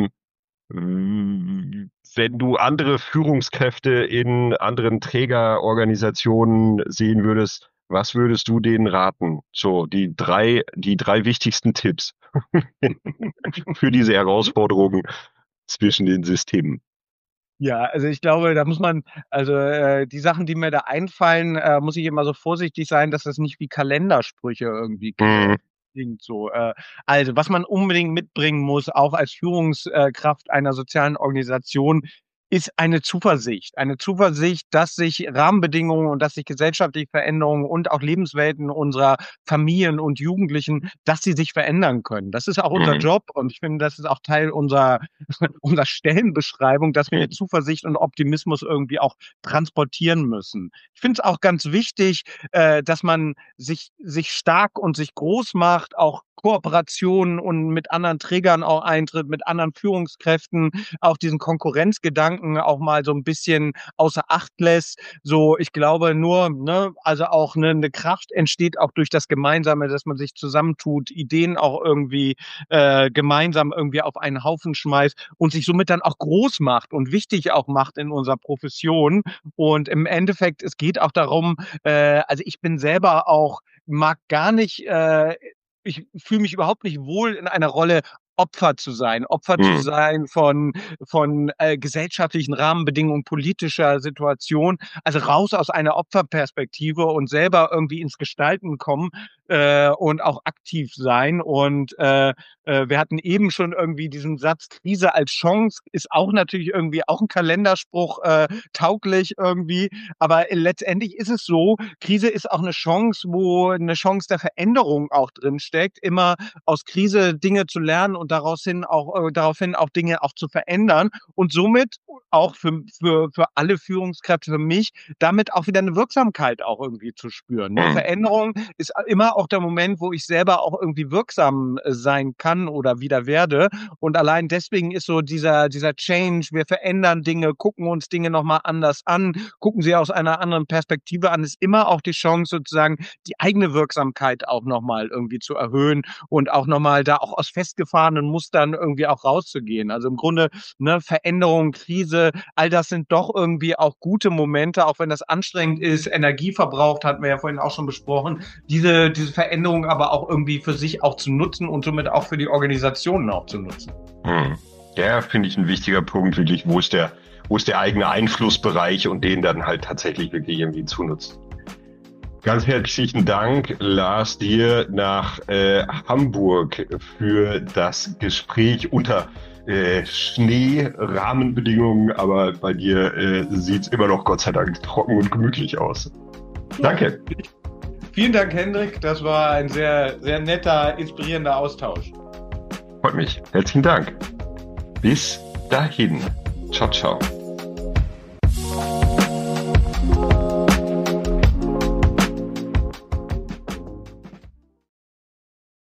wenn du andere Führungskräfte in anderen Trägerorganisationen sehen würdest, was würdest du denen raten? So, die drei wichtigsten Tipps für diese Herausforderungen zwischen den Systemen. Ja, also ich glaube, da muss man also, die Sachen, die mir da einfallen, muss ich immer so vorsichtig sein, dass das nicht wie Kalendersprüche irgendwie Mhm. klingt so. Also, was man unbedingt mitbringen muss, auch als Führungskraft einer sozialen Organisation, ist eine Zuversicht. Eine Zuversicht, dass sich Rahmenbedingungen und dass sich gesellschaftliche Veränderungen und auch Lebenswelten unserer Familien und Jugendlichen, dass sie sich verändern können. Das ist auch unser Mhm. Job und ich finde, das ist auch Teil unserer Stellenbeschreibung, dass wir 'ne Mhm. Zuversicht und Optimismus irgendwie auch transportieren müssen. Ich finde es auch ganz wichtig, dass man sich stark und sich groß macht, auch Kooperationen und mit anderen Trägern auch eintritt, mit anderen Führungskräften, auch diesen Konkurrenzgedanken auch mal so 'n bisschen außer Acht lässt. So, ich glaube nur, ne, also auch 'ne Kraft entsteht auch durch das Gemeinsame, dass man sich zusammentut, Ideen auch irgendwie gemeinsam irgendwie auf einen Haufen schmeißt und sich somit dann auch groß macht und wichtig auch macht in unserer Profession. Und im Endeffekt, es geht auch darum, also ich bin selber auch mag gar nicht ich fühle mich überhaupt nicht wohl in einer Rolle Opfer zu sein von gesellschaftlichen Rahmenbedingungen, politischer Situation, also raus aus einer Opferperspektive und selber irgendwie ins Gestalten kommen und auch aktiv sein. Und wir hatten eben schon irgendwie diesen Satz, Krise als Chance ist auch natürlich irgendwie auch ein Kalenderspruch, tauglich irgendwie. Aber letztendlich ist es so, Krise ist auch eine Chance, wo eine Chance der Veränderung auch drin steckt, immer aus Krise Dinge zu lernen und daraufhin auch Dinge auch zu verändern und somit auch für alle Führungskräfte, für mich, damit auch wieder eine Wirksamkeit auch irgendwie zu spüren. Ne? Veränderung ist immer auch der Moment, wo ich selber auch irgendwie wirksam sein kann oder wieder werde. Und allein deswegen ist so dieser Change, wir verändern Dinge, gucken uns Dinge nochmal anders an, gucken sie aus einer anderen Perspektive an, ist immer auch die Chance sozusagen, die eigene Wirksamkeit auch nochmal irgendwie zu erhöhen und auch nochmal da auch aus festgefahrenen Mustern irgendwie auch rauszugehen. Also im Grunde, ne, Veränderung, Krise, all das sind doch irgendwie auch gute Momente, auch wenn das anstrengend ist, Energie verbraucht, hatten wir ja vorhin auch schon besprochen, diese Veränderung aber auch irgendwie für sich auch zu nutzen und somit auch für die Organisationen auch zu nutzen. Ja, finde ich ein wichtiger Punkt, wirklich, wo ist der eigene Einflussbereich und den dann halt tatsächlich wirklich irgendwie zu nutzen. Ganz herzlichen Dank, Lars, dir nach Hamburg für das Gespräch unter Schneerahmenbedingungen, aber bei dir sieht's immer noch Gott sei Dank trocken und gemütlich aus. Danke. Vielen Dank, Hendrik. Das war ein sehr, sehr netter, inspirierender Austausch. Freut mich. Herzlichen Dank. Bis dahin. Ciao, ciao.